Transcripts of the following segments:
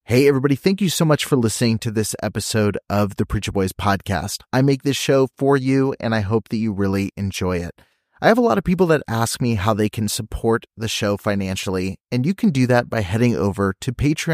Hey, everybody. Thank you so much for listening to this episode of the Preacher Boys podcast. I make this show for you, and I hope that you really enjoy it. I have a lot of people that ask me how they can support the show financially, and you can do that by heading over to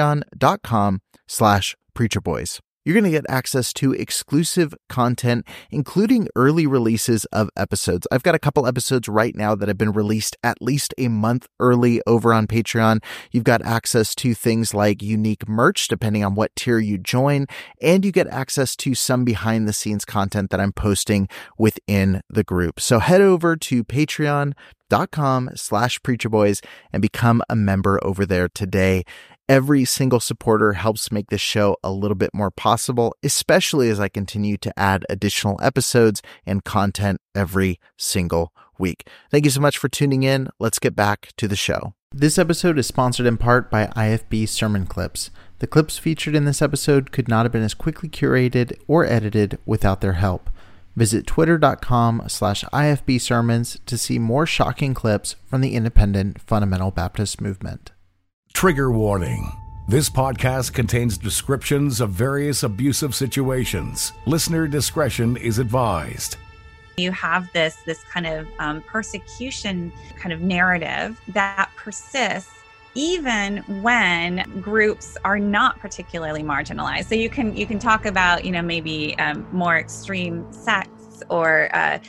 patreon.com/preacherboys. You're going to get access to exclusive content, including early releases of episodes. I've got a couple episodes right now that have been released at least a month early over on Patreon. You've got access to things like unique merch, depending on what tier you join, and you get access to some behind-the-scenes content that I'm posting within the group. So head over to patreon.com/preacherboys and become a member over there today. Every single supporter helps make this show a little bit more possible, especially as I continue to add additional episodes and content every single week. Thank you so much for tuning in. Let's get back to the show. This episode is sponsored in part by IFB Sermon Clips. The clips featured in this episode could not have been as quickly curated or edited without their help. Visit twitter.com/IFB Sermons to see more shocking clips from the independent fundamental Baptist movement. Trigger warning. This podcast contains descriptions of various abusive situations. Listener discretion is advised. You have this kind of persecution kind of narrative that persists even when groups are not particularly marginalized. So you can talk about, maybe more extreme sects or,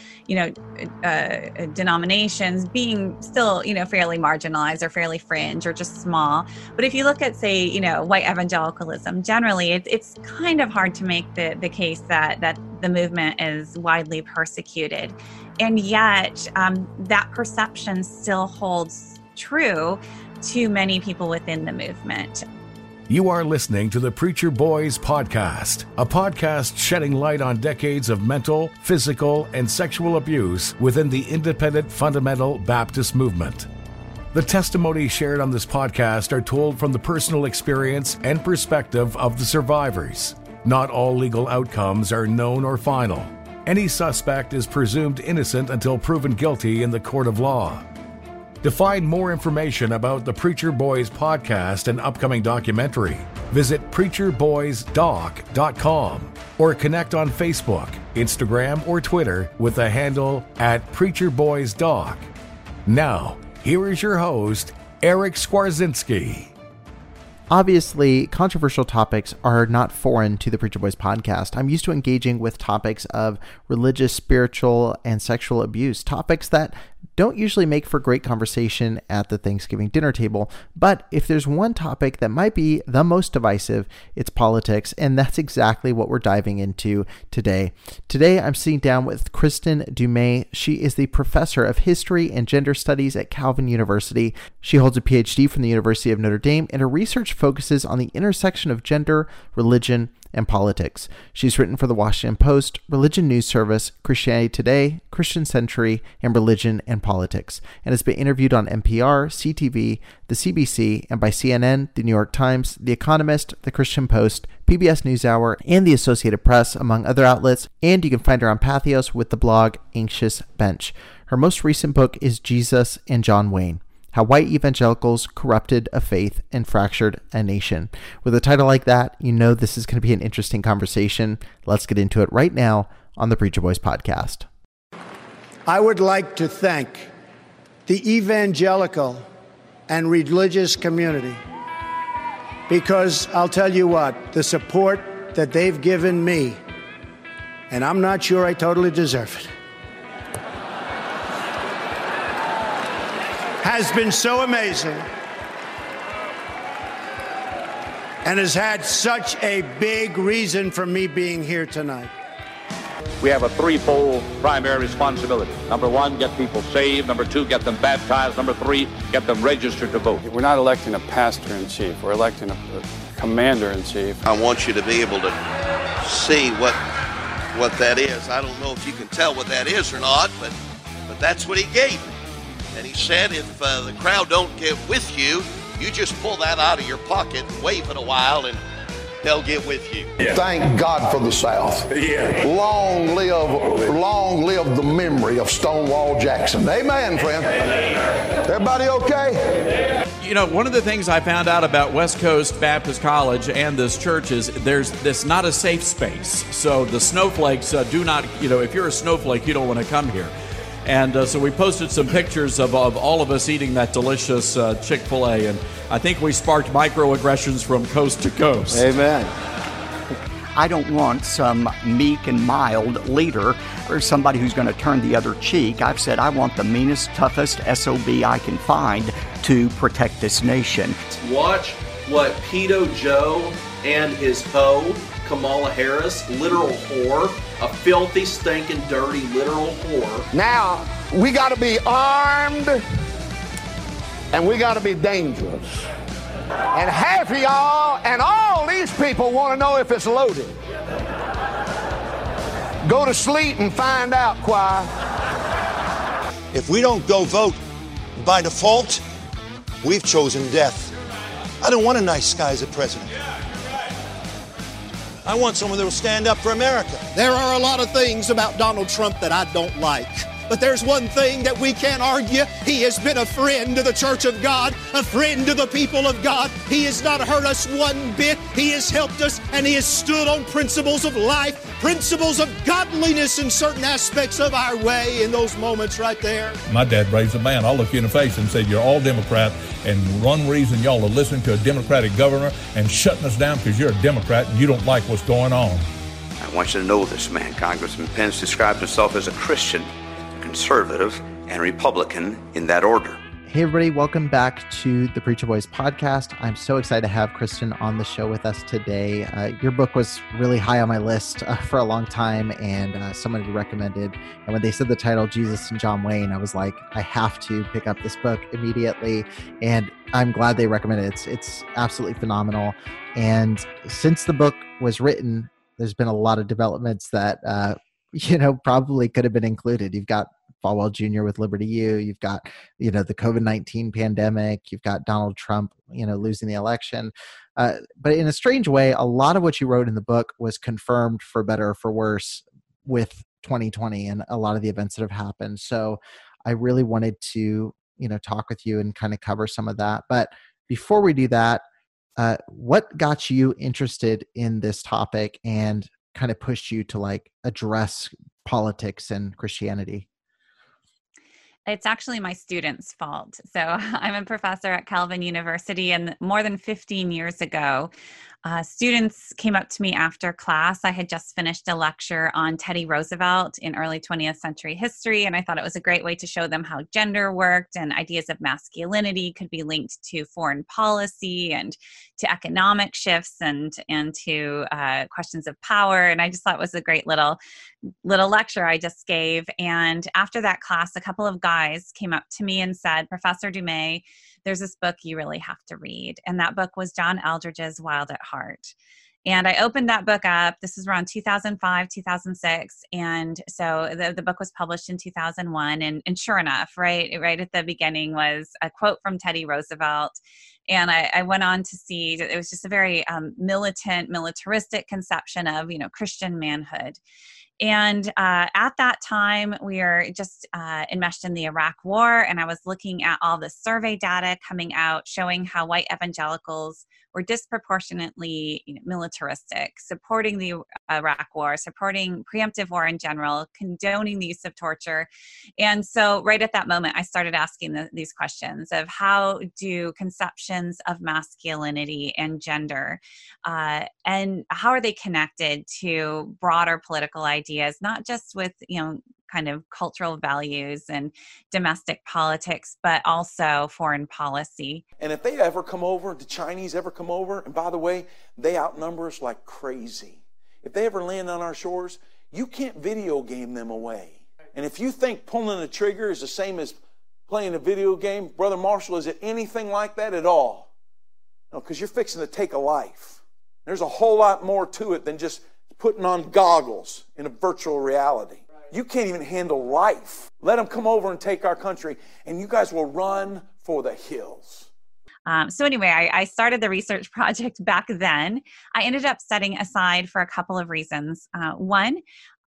denominations being still, fairly marginalized or fairly fringe or just small. But if you look at, say, white evangelicalism, generally it's kind of hard to make the case that the movement is widely persecuted. And yet that perception still holds true to many people within the movement. You are listening to the Preacher Boys podcast, a podcast shedding light on decades of mental, physical, and sexual abuse within the independent fundamental Baptist movement. The testimonies shared on this podcast are told from the personal experience and perspective of the survivors. Not all legal outcomes are known or final. Any suspect is presumed innocent until proven guilty in the court of law. To find more information about the Preacher Boys podcast and upcoming documentary, visit preacherboysdoc.com or connect on Facebook, Instagram, or Twitter with the handle @preacherboysdoc. Now, here is your host, Eric Skwarczynski. Obviously, controversial topics are not foreign to the Preacher Boys podcast. I'm used to engaging with topics of religious, spiritual, and sexual abuse, topics that don't usually make for great conversation at the Thanksgiving dinner table. But if there's one topic that might be the most divisive, it's politics, and that's exactly what we're diving into today. Today, I'm sitting down with Kristen Dumais. She is the professor of history and gender studies at Calvin University. She holds a PhD from the University of Notre Dame, and her research focuses on the intersection of gender, religion, and politics. She's written for the Washington Post, Religion News Service, Christianity Today, Christian Century, and Religion and Politics, and has been interviewed on NPR, CTV, the CBC, and by CNN, the New York Times, The Economist, the Christian Post, PBS NewsHour, and the Associated Press, among other outlets. And you can find her on Patheos with the blog Anxious Bench. Her most recent book is Jesus and John Wayne: How White Evangelicals Corrupted a Faith and Fractured a Nation. With a title like that, you know this is going to be an interesting conversation. Let's get into it right now on the Preacher Boys podcast. I would like to thank the evangelical and religious community, because I'll tell you what, the support that they've given me, and I'm not sure I totally deserve it, has been so amazing and has had such a big reason for me being here tonight. We have a threefold primary responsibility. Number one, get people saved. Number two, get them baptized. Number three, get them registered to vote. We're not electing a pastor-in-chief. We're electing a commander-in-chief. I want you to be able to see what that is. I don't know if you can tell what that is or not, but that's what he gave me. And he said, if the crowd don't get with you, you just pull that out of your pocket and wave it a while, and they'll get with you. Yeah. Thank God for the South. Yeah. Long live the memory of Stonewall Jackson. Amen, friend. Everybody okay? one of the things I found out about West Coast Baptist College and this church is this not a safe space. So the snowflakes do not, if you're a snowflake, you don't want to come here. And so we posted some pictures of all of us eating that delicious Chick-fil-A, and I think we sparked microaggressions from coast to coast. Amen. I don't want some meek and mild leader or somebody who's going to turn the other cheek. I've said I want the meanest, toughest SOB I can find to protect this nation. Watch what Pedo Joe and his hoe, Kamala Harris, literal whore, a filthy, stinking, dirty, literal whore. Now, we got to be armed and we got to be dangerous. And half of y'all and all these people want to know if it's loaded. Go to sleep and find out, choir. If we don't go vote by default, we've chosen death. I don't want a nice guy as a president. I want someone that will stand up for America. There are a lot of things about Donald Trump that I don't like. But there's one thing that we can't argue. He has been a friend to the Church of God, a friend to the people of God. He has not hurt us one bit. He has helped us, and he has stood on principles of life, principles of godliness in certain aspects of our way in those moments right there. My dad raised a man. I'll look you in the face and say, you're all Democrat, and one reason y'all are listening to a Democratic governor and shutting us down because you're a Democrat and you don't like what's going on. I want you to know this man. Congressman Pence described himself as a Christian, conservative, and Republican in that order. Hey everybody, welcome back to the Preacher Boys podcast. I'm so excited to have Kristen on the show with us today. Your book was really high on my list for a long time, and somebody recommended. And when they said the title, Jesus and John Wayne, I was like, I have to pick up this book immediately. And I'm glad they recommended it. It's absolutely phenomenal. And since the book was written, there's been a lot of developments that probably could have been included. You've got Falwell Jr. with Liberty U. You've got, the COVID-19 pandemic. You've got Donald Trump, losing the election. But in a strange way, a lot of what you wrote in the book was confirmed for better or for worse with 2020 and a lot of the events that have happened. So I really wanted to, talk with you and kind of cover some of that. But before we do that, what got you interested in this topic and kind of pushed you to address politics and Christianity? It's actually my students' fault. So I'm a professor at Calvin University, and more than 15 years ago, students came up to me after class. I had just finished a lecture on Teddy Roosevelt in early 20th century history, and I thought it was a great way to show them how gender worked and ideas of masculinity could be linked to foreign policy and to economic shifts and to questions of power. And I just thought it was a great little lecture I just gave. And after that class, a couple of guys came up to me and said, Professor Dumais, there's this book you really have to read. And that book was John Eldredge's Wild at Heart. And I opened that book up. This is around 2005, 2006. And so the book was published in 2001. And sure enough, right at the beginning was a quote from Teddy Roosevelt. And I went on to see, it was just a very militant, militaristic conception of, Christian manhood. And at that time, we were just enmeshed in the Iraq War, and I was looking at all the survey data coming out showing how white evangelicals were disproportionately militaristic, supporting the Iraq War, supporting preemptive war in general, condoning the use of torture. And so right at that moment, I started asking these questions of how do conceptions of masculinity and gender, and how are they connected to broader political ideas, not just with, kind of cultural values and domestic politics, but also foreign policy. And if they ever come over, the Chinese ever come over, and by the way, they outnumber us like crazy. If they ever land on our shores, you can't video game them away. And if you think pulling a trigger is the same as playing a video game, Brother Marshall, is it anything like that at all? No, because you're fixing to take a life. There's a whole lot more to it than just putting on goggles in a virtual reality. You can't even handle life. Let them come over and take our country, and you guys will run for the hills. So anyway, I started the research project back then. I ended up setting aside for a couple of reasons. One,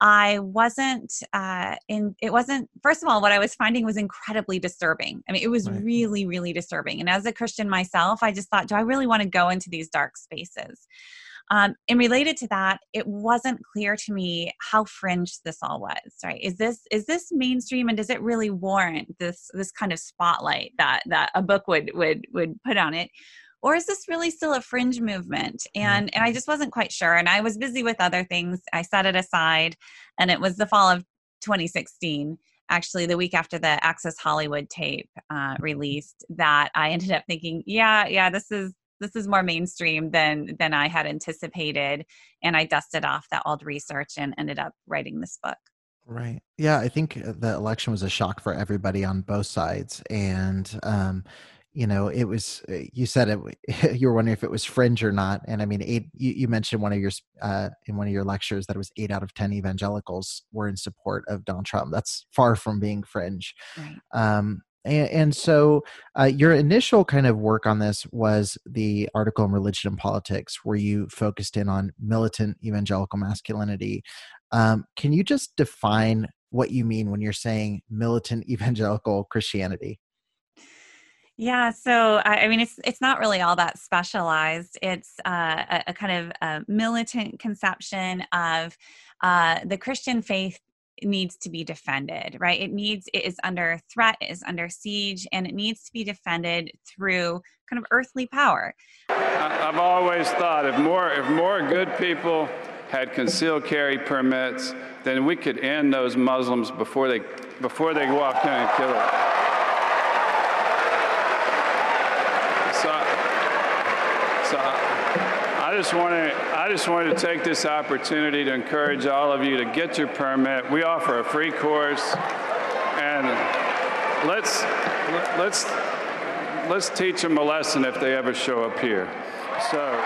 I wasn't it wasn't, first of all, what I was finding was incredibly disturbing. I mean, it was really, really disturbing. And as a Christian myself, I just thought, do I really want to go into these dark spaces? And related to that, it wasn't clear to me how fringe this all was, right? Is this mainstream, and does it really warrant this kind of spotlight that a book would put on it? Or is this really still a fringe movement? And I just wasn't quite sure. And I was busy with other things. I set it aside, and it was the fall of 2016, actually the week after the Access Hollywood tape released, that I ended up thinking, yeah, this is more mainstream than I had anticipated. And I dusted off that old research and ended up writing this book. Right. Yeah, I think the election was a shock for everybody on both sides. And, it was, you said it, you were wondering if it was fringe or not. And I mean, you mentioned in one of your lectures that it was 8 out of 10 evangelicals were in support of Donald Trump. That's far from being fringe. Right. And so your initial kind of work on this was the article in Religion and Politics, where you focused in on militant evangelical masculinity. Can you just define what you mean when you're saying militant evangelical Christianity? Yeah, so I mean, it's not really all that specialized. It's a kind of a militant conception of the Christian faith needs to be defended, right? It is under threat, it is under siege, and it needs to be defended through kind of earthly power. I've always thought if more good people had concealed carry permits, then we could end those Muslims before they walk in and kill it. So I just wanted to take this opportunity to encourage all of you to get your permit. We offer a free course, and let's teach them a lesson if they ever show up here. So.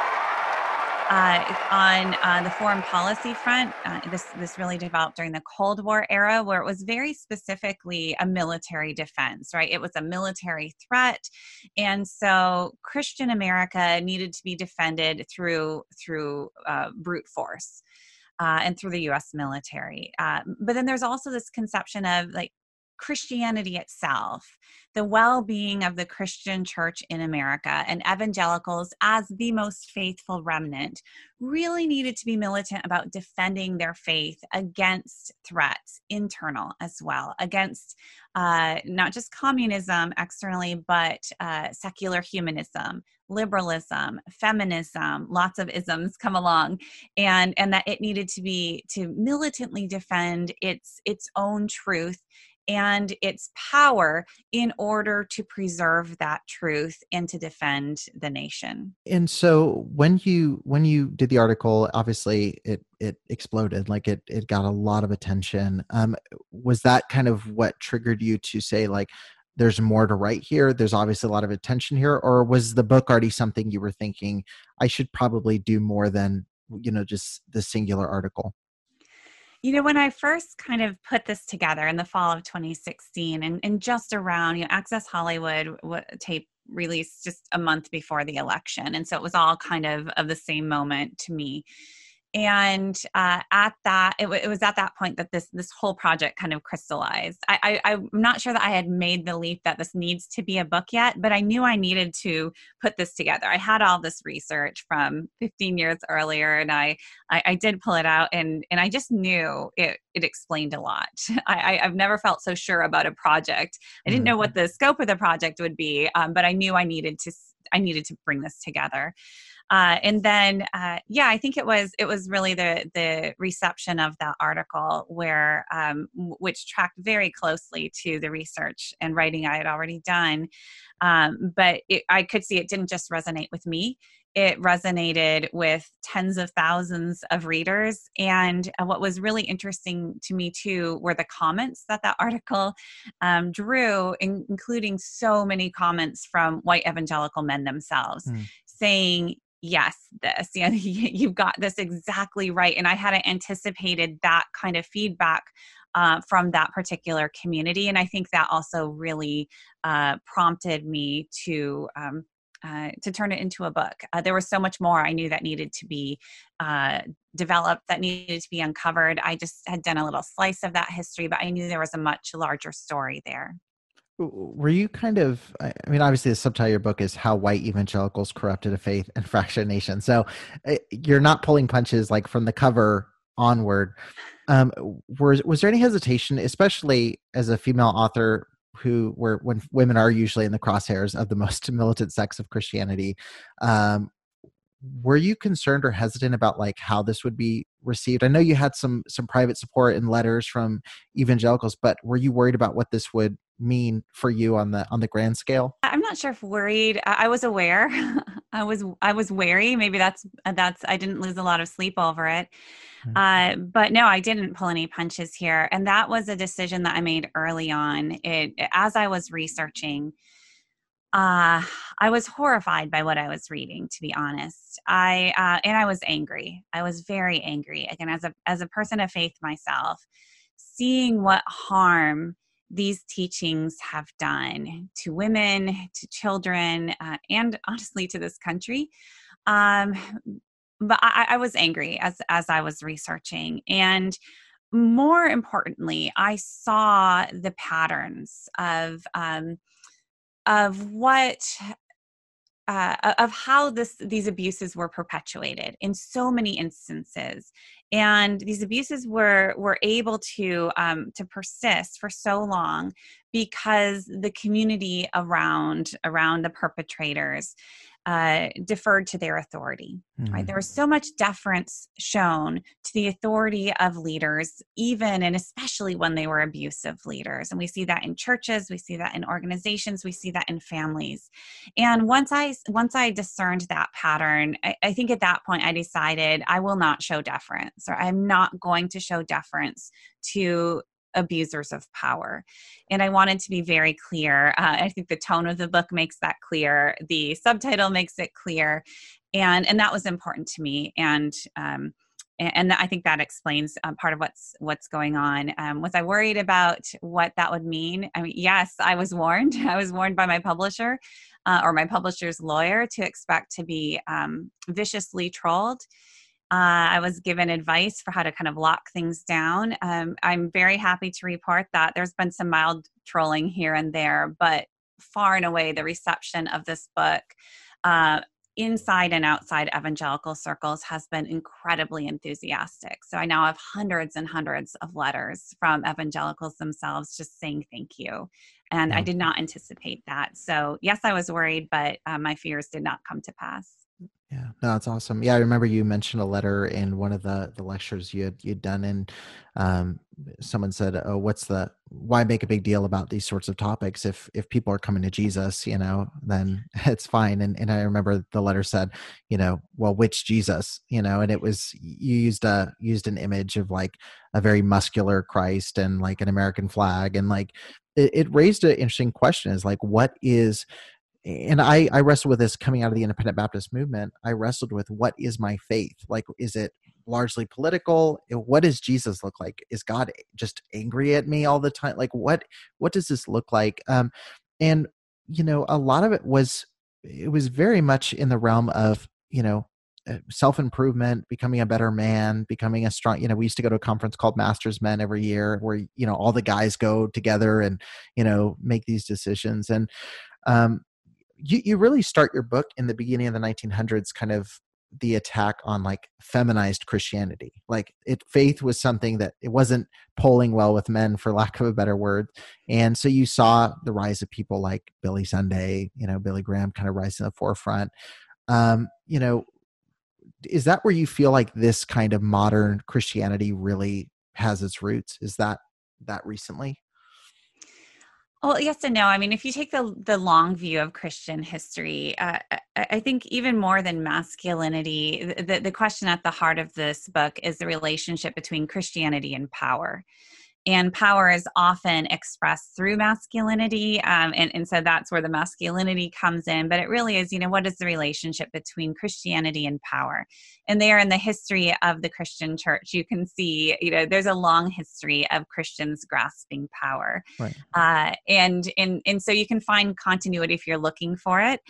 On the foreign policy front, this really developed during the Cold War era, where it was very specifically a military defense, right? It was a military threat. And so Christian America needed to be defended through brute force and through the U.S. military. But then there's also this conception of like Christianity itself, the well-being of the Christian church in America, and evangelicals as the most faithful remnant really needed to be militant about defending their faith against threats, internal as well, against not just communism externally, but secular humanism, liberalism, feminism, lots of isms come along, and that it needed to militantly defend its own truth and its power in order to preserve that truth and to defend the nation. And so when you did the article, obviously it exploded, like it got a lot of attention. Was that kind of what triggered you to say, like, there's more to write here? There's obviously a lot of attention here. Or was the book already something you were thinking, I should probably do more than, just the singular article? When I first kind of put this together in the fall of 2016 and just around, Access Hollywood tape released just a month before the election. And so it was all kind of the same moment to me. And it was at that point that this whole project kind of crystallized. I'm not sure that I had made the leap that this needs to be a book yet, but I knew I needed to put this together. I had all this research from 15 years earlier, and I did pull it out, and I just knew it explained a lot. I've never felt so sure about a project. I didn't know what the scope of the project would be, but I knew I needed to bring this together. And then, I think it was really the reception of that article where, which tracked very closely to the research and writing I had already done. But I could see it didn't just resonate with me. It resonated with tens of thousands of readers. And what was really interesting to me too were the comments that article drew, including so many comments from white evangelical men themselves saying, yes, you've got this exactly right. And I hadn't anticipated that kind of feedback from that particular community. And I think that also really prompted me to turn it into a book. There was so much more I knew that needed to be developed, that needed to be uncovered. I just had done a little slice of that history, but I knew there was a much larger story there. Were you kind of, I mean, obviously the subtitle of your book is How White Evangelicals Corrupted a Faith and Fractured a Nation. So you're not pulling punches like from the cover onward. Was there any hesitation, especially as a female author when women are usually in the crosshairs of the most militant sects of Christianity, were you concerned or hesitant about like how this would be received? I know you had some private support and letters from evangelicals, but were you worried about what this would mean for you on the grand scale? I'm not sure if worried. I was aware. I was wary. Maybe that's I didn't lose a lot of sleep over it. But no, I didn't pull any punches here. And that was a decision that I made early on. As I was researching, I was horrified by what I was reading, to be honest. And I was angry. I was very angry. Again, as a person of faith myself, seeing what harm these teachings have done to women, to children, and honestly to this country. But I was angry as I was researching. And more importantly, I saw the patterns of how these abuses were perpetuated in so many instances, and these abuses were able to persist for so long because the community around the perpetrators deferred to their authority. Mm-hmm. Right? There was so much deference shown to the authority of leaders, even and especially when they were abusive leaders. And we see that in churches, we see that in organizations, we see that in families. And once I discerned that pattern, I think at that point I decided I will not show deference, or I'm not going to show deference to abusers of power. And I wanted to be very clear. I think the tone of the book makes that clear. The subtitle makes it clear. And that was important to me. And I think that explains part of what's going on. Was I worried about what that would mean? I mean, yes, I was warned. I was warned by my publisher or my publisher's lawyer to expect to be viciously trolled. I was given advice for how to kind of lock things down. I'm very happy to report that there's been some mild trolling here and there, but far and away the reception of this book inside and outside evangelical circles has been incredibly enthusiastic. So I now have hundreds and hundreds of letters from evangelicals themselves just saying thank you. And I did not anticipate that. So yes, I was worried, but my fears did not come to pass. Yeah, no, that's awesome. Yeah, I remember you mentioned a letter in one of the lectures you'd done, and someone said, "Oh, why make a big deal about these sorts of topics if people are coming to Jesus, then it's fine." And I remember the letter said, well, which Jesus, and it was, you used an image of like a very muscular Christ and like an American flag, and like it raised an interesting question: is like, what is. And I wrestled with this coming out of the Independent Baptist movement. I wrestled with, what is my faith? Like, is it largely political? What does Jesus look like? Is God just angry at me all the time? Like, what does this look like? And, a lot of it was very much in the realm of, self-improvement, becoming a better man, becoming a strong, we used to go to a conference called Masters Men every year where, all the guys go together and, make these decisions. And, you really start your book in the beginning of the 1900s, kind of the attack on like feminized Christianity. Like faith was something that it wasn't polling well with men, for lack of a better word. And so you saw the rise of people like Billy Sunday, Billy Graham kind of rising to the forefront. Is that where you feel like this kind of modern Christianity really has its roots? Is that recently? Well, yes and no. I mean, if you take the long view of Christian history, I think even more than masculinity, the question at the heart of this book is the relationship between Christianity and power. And power is often expressed through masculinity. And so that's where the masculinity comes in. But it really is, what is the relationship between Christianity and power? And there in the history of the Christian church, you can see, there's a long history of Christians grasping power. Right. And so you can find continuity if you're looking for it.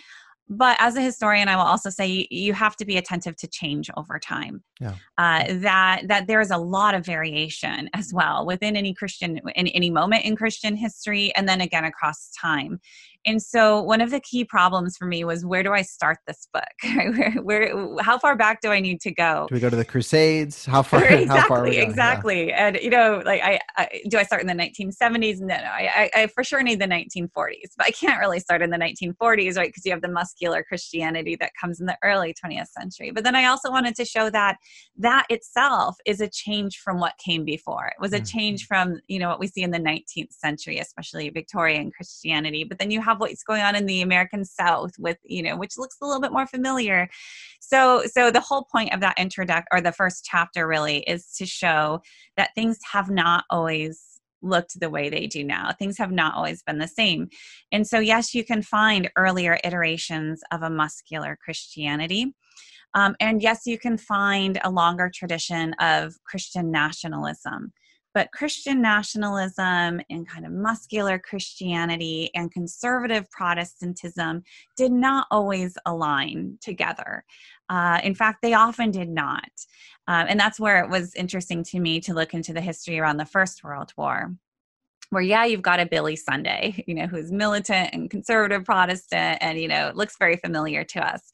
But as a historian, I will also say you have to be attentive to change over time. Yeah. That there is a lot of variation as well within any any moment in Christian history, and then again across time. And so one of the key problems for me was, where do I start this book? How far back do I need to go? Do we go to the Crusades? How far? Exactly, how far are we going? exactly. Yeah. And like I do I start in the 1970s? No, I for sure need the 1940s, but I can't really start in the 1940s, right? Because you have the muscular Christianity that comes in the early 20th century. But then I also wanted to show that itself is a change from what came before. It was a change from what we see in the 19th century, especially Victorian Christianity. But then you have what's going on in the American South with which looks a little bit more familiar. So the whole point of that the first chapter really is to show that things have not always looked the way they do now. Things have not always been the same. And so, yes, you can find earlier iterations of a muscular Christianity. And yes, you can find a longer tradition of Christian nationalism. But Christian nationalism and kind of muscular Christianity and conservative Protestantism did not always align together. In fact, they often did not. And that's where it was interesting to me to look into the history around the First World War, where, you've got a Billy Sunday, who's militant and conservative Protestant and, looks very familiar to us.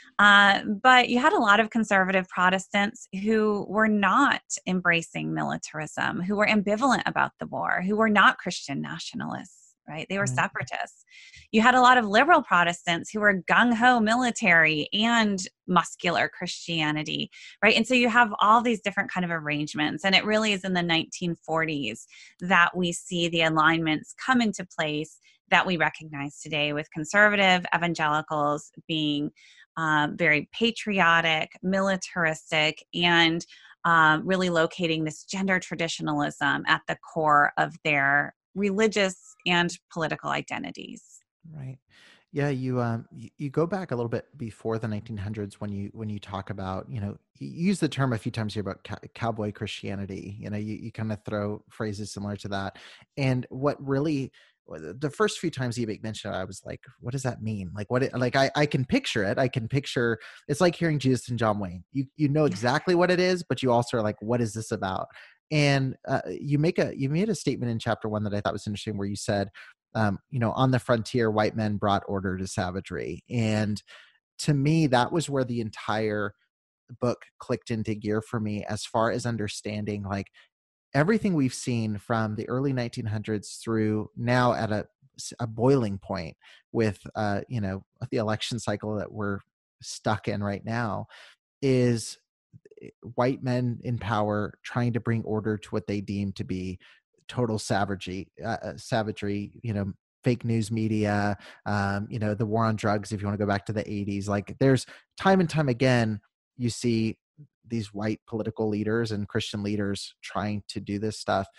But you had a lot of conservative Protestants who were not embracing militarism, who were ambivalent about the war, who were not Christian nationalists, right? They were separatists. You had a lot of liberal Protestants who were gung-ho military and muscular Christianity, right? And so you have all these different kind of arrangements. And it really is in the 1940s that we see the alignments come into place that we recognize today, with conservative evangelicals being very patriotic, militaristic, and really locating this gender traditionalism at the core of their religious and political identities. Right. Yeah, you go back a little bit before the 1900s when you talk about, you use the term a few times here about cowboy Christianity. You kind of throw phrases similar to that. And what really, the first few times you make mention of it, I was like, what does that mean? Like I can picture it. I can picture, it's like hearing Jesus and John Wayne. You know exactly what it is, but you also are like, what is this about? And you made a statement in chapter 1 that I thought was interesting, where you said, on the frontier, white men brought order to savagery. And to me, that was where the entire book clicked into gear for me, as far as understanding like everything we've seen from the early 1900s through now at a boiling point with, the election cycle that we're stuck in right now, is white men in power trying to bring order to what they deem to be total savagery, fake news media, the war on drugs. If you want to go back to the 80s, like there's time and time again, you see these white political leaders and Christian leaders trying to do this stuff.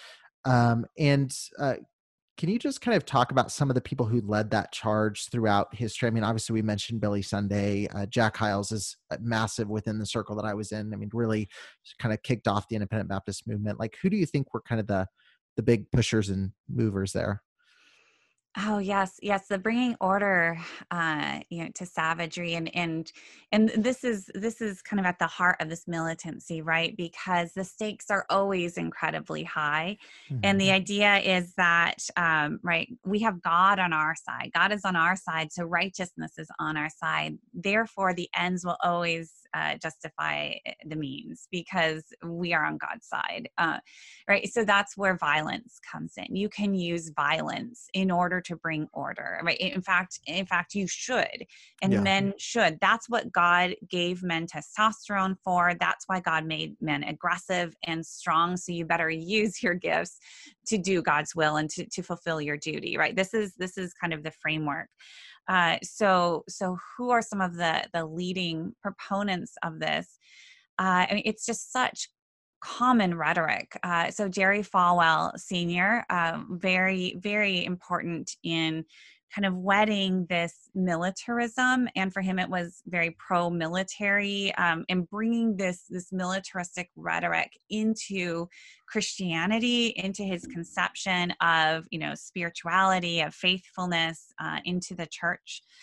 Can you just kind of talk about some of the people who led that charge throughout history? I mean, obviously we mentioned Billy Sunday. Jack Hyles is massive within the circle that I was in. I mean, really kind of kicked off the independent Baptist movement. Like, who do you think were kind of the big pushers and movers there? Oh, yes. The bringing order, to savagery, and this is kind of at the heart of this militancy, right? Because the stakes are always incredibly high, and the idea is that, right, we have God on our side. God is on our side, so righteousness is on our side. Therefore, the ends will always justify the means, because we are on God's side, right? So that's where violence comes in. You can use violence in order to bring order, right? In fact, you should, and men should. That's what God gave men testosterone for. That's why God made men aggressive and strong. So you better use your gifts to do God's will and to fulfill your duty, right? This is kind of the framework. So who are some of the leading proponents of this? I mean, it's just such common rhetoric. So Jerry Falwell Sr., very, very important in kind of wedding this militarism. And for him, it was very pro-military, and bringing this militaristic rhetoric into Christianity, into his conception of, spirituality, of faithfulness, into the church.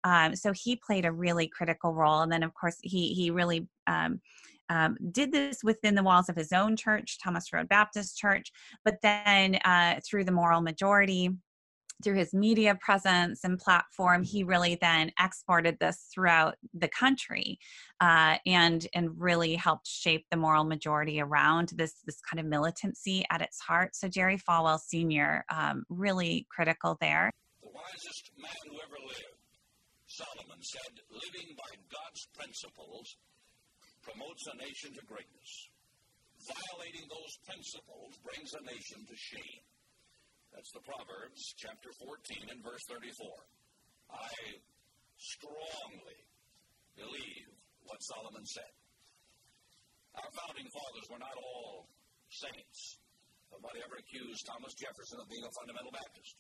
So he played a really critical role. And then, of course, he really did this within the walls of his own church, Thomas Road Baptist Church, but then through the moral majority, through his media presence and platform, he really then exported this throughout the country, and really helped shape the moral majority around this kind of militancy at its heart. So Jerry Falwell Sr., really critical there. The wisest man who ever lived, Solomon, said, living by God's principles promotes a nation to greatness. Violating those principles brings a nation to shame. That's the Proverbs, chapter 14 and verse 34. I strongly believe what Solomon said. Our founding fathers were not all saints. Nobody ever accused Thomas Jefferson of being a fundamental Baptist.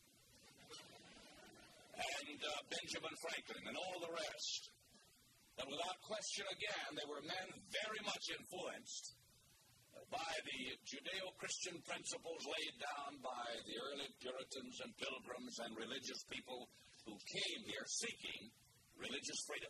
And Benjamin Franklin and all the rest. And without question again, they were men very much influenced by the Judeo-Christian principles laid down by the early Puritans and Pilgrims and religious people who came here seeking religious freedom.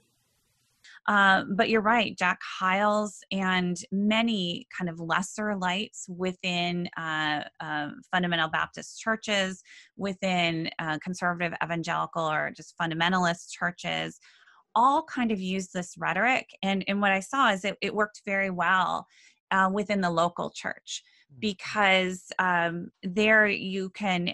But you're right, Jack Hyles and many kind of lesser lights within fundamental Baptist churches, within conservative evangelical or just fundamentalist churches, all kind of use this rhetoric. And what I saw is it worked very well within the local church, because there you can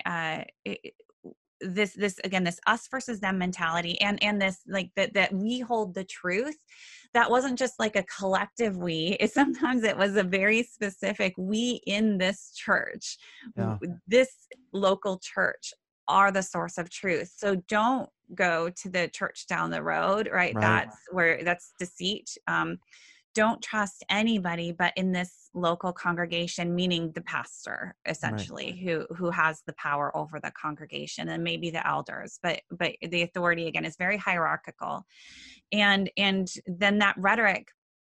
this us versus them mentality, and this like that we hold the truth. That wasn't just like a collective we. Sometimes it was a very specific we in this church, this local church are the source of truth. So don't go to the church down the road, right? That's deceit. Don't trust anybody but in this local congregation, meaning the pastor, essentially, who has the power over the congregation, and maybe the elders. But the authority, again, is very hierarchical. And then that rhetoric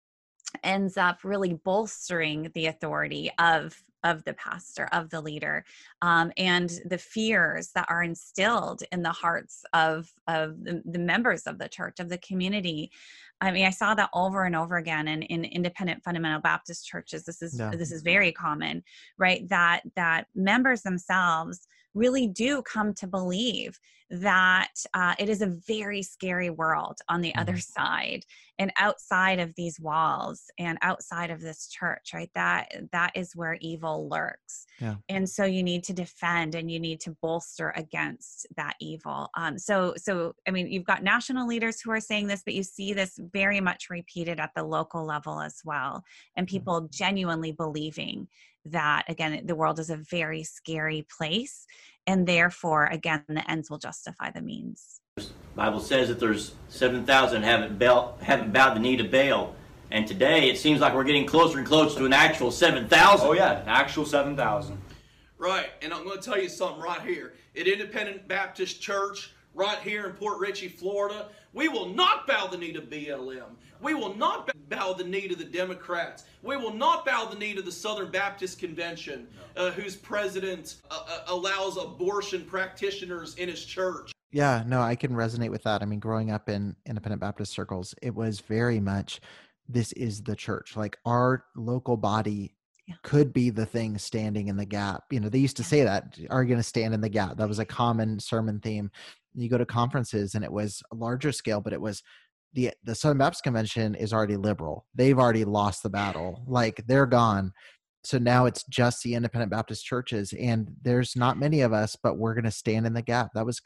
ends up really bolstering the authority of the pastor, of the leader, and the fears that are instilled in the hearts of the members of the church, of the community. I mean, I saw that over and over again in independent fundamental Baptist churches. This is very common, right? That members themselves really do come to believe that it is a very scary world on the other side and outside of these walls and outside of this church, right? That is where evil lurks. Yeah. And so you need to defend and you need to bolster against that evil. So I mean, you've got national leaders who are saying this, but you see this very much repeated at the local level as well. And people genuinely believing that, again, the world is a very scary place. And therefore, again, the ends will justify the means. The Bible says that there's 7,000 haven't bowed the knee to Baal. And today it seems like we're getting closer and closer to an actual 7,000. Oh yeah, an actual 7,000. Right, and I'm going to tell you something right here. At Independent Baptist Church, right here in Port Richey, Florida, we will not bow the knee to BLM. We will not bow the knee to the Democrats. We will not bow the knee to the Southern Baptist Convention, whose president allows abortion practitioners in his church. Yeah, no, I can resonate with that. I mean, growing up in independent Baptist circles, it was very much, this is the church. Like, our local body could be the thing standing in the gap. You know, they used to say that, are going to stand in the gap. That was a common sermon theme. You go to conferences and it was a larger scale, but it was the Southern Baptist Convention is already liberal. They've already lost the battle. Like, they're gone. So now it's just the independent Baptist churches, and there's not many of us, but we're going to stand in the gap. That was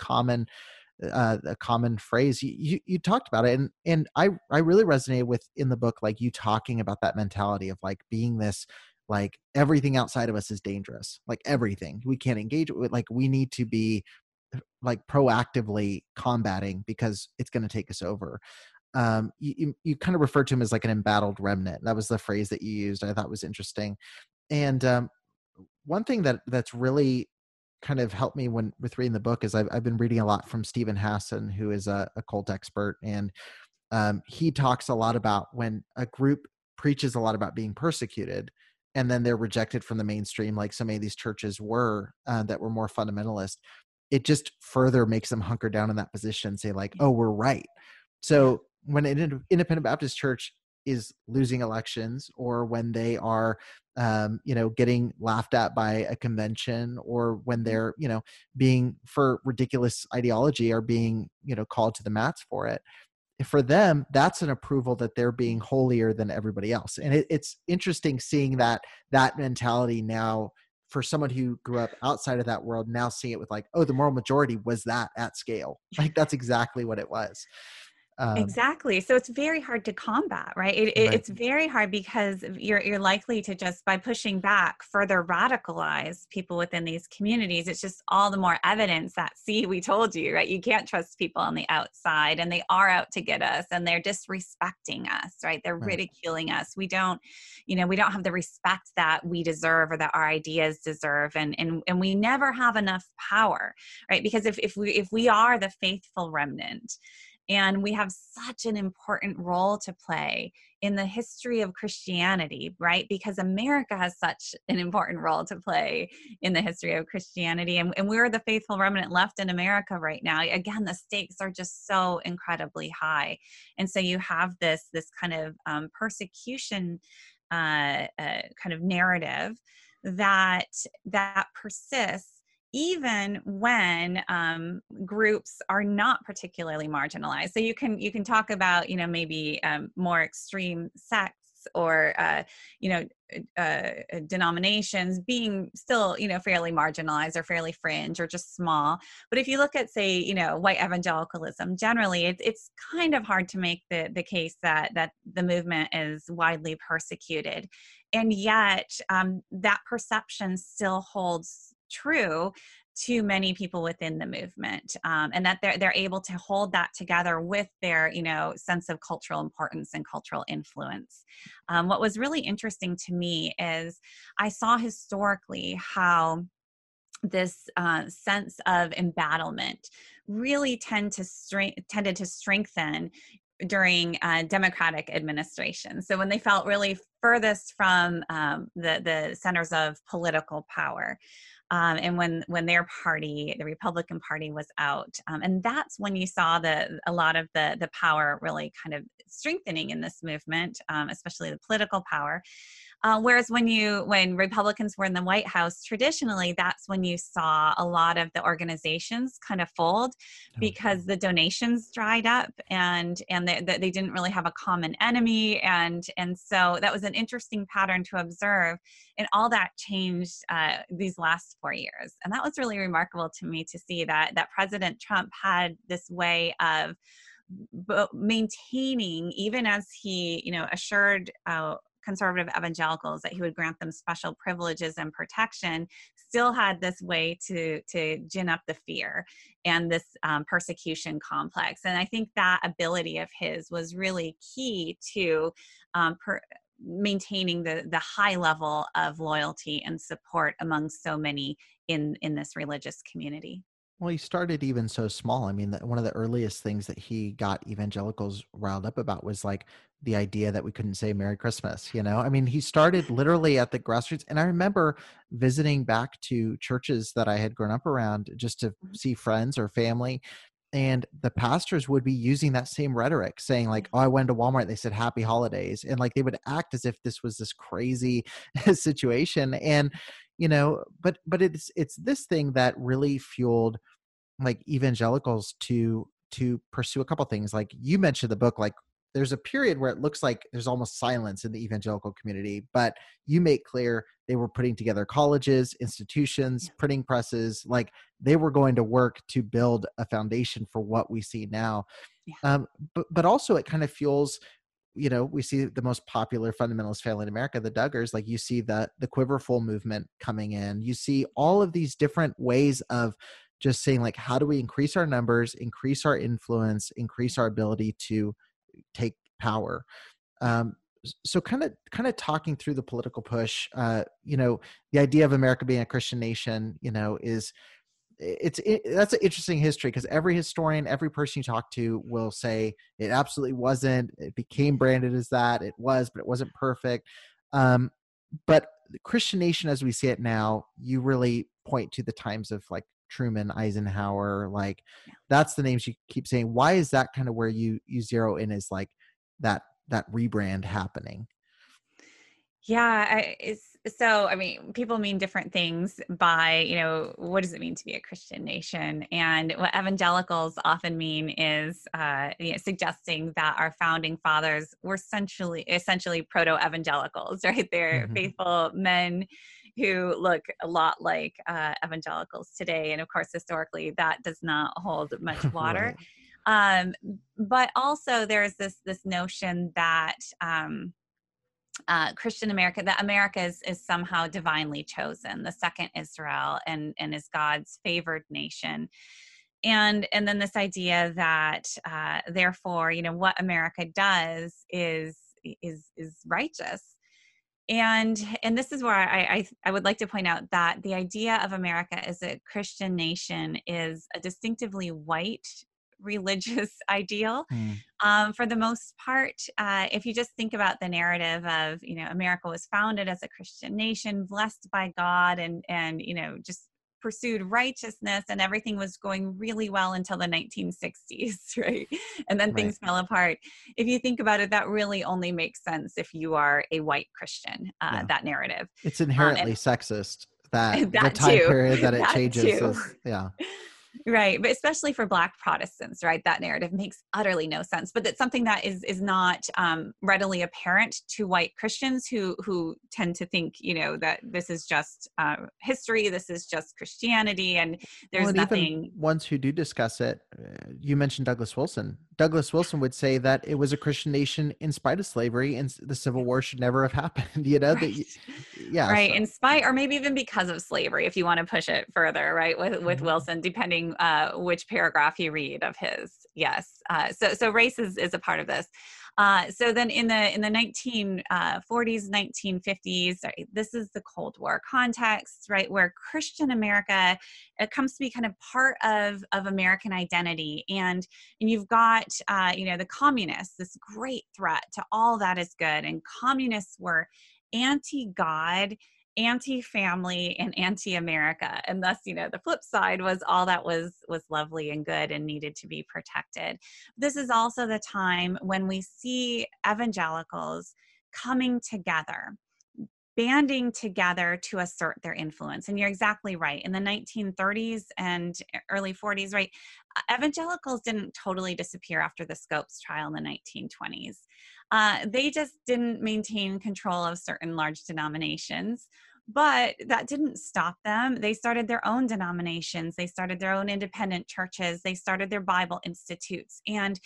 a common phrase. You talked about it, and I really resonated with in the book, like you talking about that mentality of like being this, like everything outside of us is dangerous. Like everything we can't engage with, like we need to be like proactively combating because it's going to take us over. You kind of referred to him as like an embattled remnant. That was the phrase that you used. I thought was interesting. And one thing that's really kind of helped me with reading the book is I've been reading a lot from Stephen Hassan, who is a cult expert. And he talks a lot about when a group preaches a lot about being persecuted and then they're rejected from the mainstream, like so many of these churches were that were more fundamentalist. it just further makes them hunker down in that position and say like, oh, we're right. So when an independent Baptist church is losing elections, or when they are, getting laughed at by a convention, or when they're, being for ridiculous ideology are being, called to the mats for it, for them, that's an approval that they're being holier than everybody else. And it's interesting seeing that mentality now for someone who grew up outside of that world, now seeing it with like, oh, the moral majority was that at scale. Like that's exactly what it was. Exactly. So it's very hard to combat, right? It's very hard because you're likely to just, by pushing back, further radicalize people within these communities. It's just all the more evidence that, see, we told you, right? You can't trust people on the outside, and they are out to get us, and they're disrespecting us, right? They're ridiculing us. We don't have the respect that we deserve or that our ideas deserve, and we never have enough power, right? Because if we are the faithful remnant, and we have such an important role to play in the history of Christianity, right? Because America has such an important role to play in the history of Christianity. And we're the faithful remnant left in America right now. Again, the stakes are just so incredibly high. And so you have this kind of persecution kind of narrative that persists, even when groups are not particularly marginalized. So you can talk about, maybe more extreme sects or, denominations being still, fairly marginalized or fairly fringe or just small. But if you look at, say, white evangelicalism, generally, it's kind of hard to make the case that the movement is widely persecuted. And yet that perception still holds true to many people within the movement, and that they're able to hold that together with their sense of cultural importance and cultural influence. What was really interesting to me is I saw historically how this sense of embattlement really tended to strengthen during Democratic administration. So when they felt really furthest from the centers of political power. And when their party, the Republican Party, was out, and that's when you saw a lot of the power really kind of strengthening in this movement, especially the political power. Whereas when Republicans were in the White House, traditionally, that's when you saw a lot of the organizations kind of fold because the donations dried up and they didn't really have a common enemy. And so that was an interesting pattern to observe. And all that changed these last 4 years. And that was really remarkable to me to see that President Trump had this way of maintaining, even as he, assured conservative evangelicals that he would grant them special privileges and protection, still had this way to gin up the fear and this persecution complex. And I think that ability of his was really key to maintaining the high level of loyalty and support among so many in this religious community. Well, he started even so small. I mean, one of the earliest things that he got evangelicals riled up about was like the idea that we couldn't say Merry Christmas, I mean, he started literally at the grassroots. And I remember visiting back to churches that I had grown up around just to see friends or family. And the pastors would be using that same rhetoric, saying like, oh, I went to Walmart. They said happy holidays. And like, they would act as if this was this crazy situation. And, but it's this thing that really fueled like evangelicals to pursue a couple things. Like you mentioned the book, like there's a period where it looks like there's almost silence in the evangelical community, but you make clear they were putting together colleges, institutions, printing presses, like they were going to work to build a foundation for what we see now. But also it kind of fuels, we see the most popular fundamentalist family in America, the Duggars, like you see the Quiverful movement coming in. You see all of these different ways of just saying like, how do we increase our numbers, increase our influence, increase our ability to take power? So kind of talking through the political push, the idea of America being a Christian nation, that's an interesting history because every historian, every person you talk to will say it absolutely wasn't. It became branded as that. It was, but it wasn't perfect. But the Christian nation, as we see it now, you really point to the times of like Truman, Eisenhower, like that's the names you keep saying. Why is that kind of where you zero in as like that rebrand happening? Yeah, I mean, people mean different things by, what does it mean to be a Christian nation? And what evangelicals often mean is suggesting that our founding fathers were essentially proto-evangelicals, right? They're faithful men who look a lot like evangelicals today. And of course, historically, that does not hold much water. Right. But also there's this notion that Christian America, that America is somehow divinely chosen, the second Israel, and is God's favored nation. And then this idea that therefore, what America does is righteous. And this is where I would like to point out that the idea of America as a Christian nation is a distinctively white religious ideal. For the most part, if you just think about the narrative of, America was founded as a Christian nation, blessed by God, and just pursued righteousness, and everything was going really well until the 1960s, right? And then things fell apart. If you think about it, that really only makes sense if you are a white Christian, that narrative. It's inherently sexist, that the time period that it changes. Right. But especially for Black Protestants, right? That narrative makes utterly no sense. But it's something that is not readily apparent to white Christians who tend to think, that this is just history, this is just Christianity, and there's nothing. Even ones who do discuss it, you mentioned Douglas Wilson. Douglas Wilson would say that it was a Christian nation in spite of slavery, and the Civil War should never have happened. Right. In spite, or maybe even because of slavery, if you want to push it further, right? With Wilson, depending which paragraph you read of his. Yes. So race is a part of this. So then in the 1940s, 1950s, this is the Cold War context, right, where Christian America, it comes to be kind of part of American identity. And you've got, the communists, this great threat to all that is good. And communists were anti-God, anti-family, and anti-America. And thus, the flip side was all that was lovely and good and needed to be protected. This is also the time when we see evangelicals coming together, banding together to assert their influence. And you're exactly right. In the 1930s and early 40s, right, evangelicals didn't totally disappear after the Scopes trial in the 1920s. They just didn't maintain control of certain large denominations. But that didn't stop them. They started their own denominations. They started their own independent churches. They started their Bible institutes and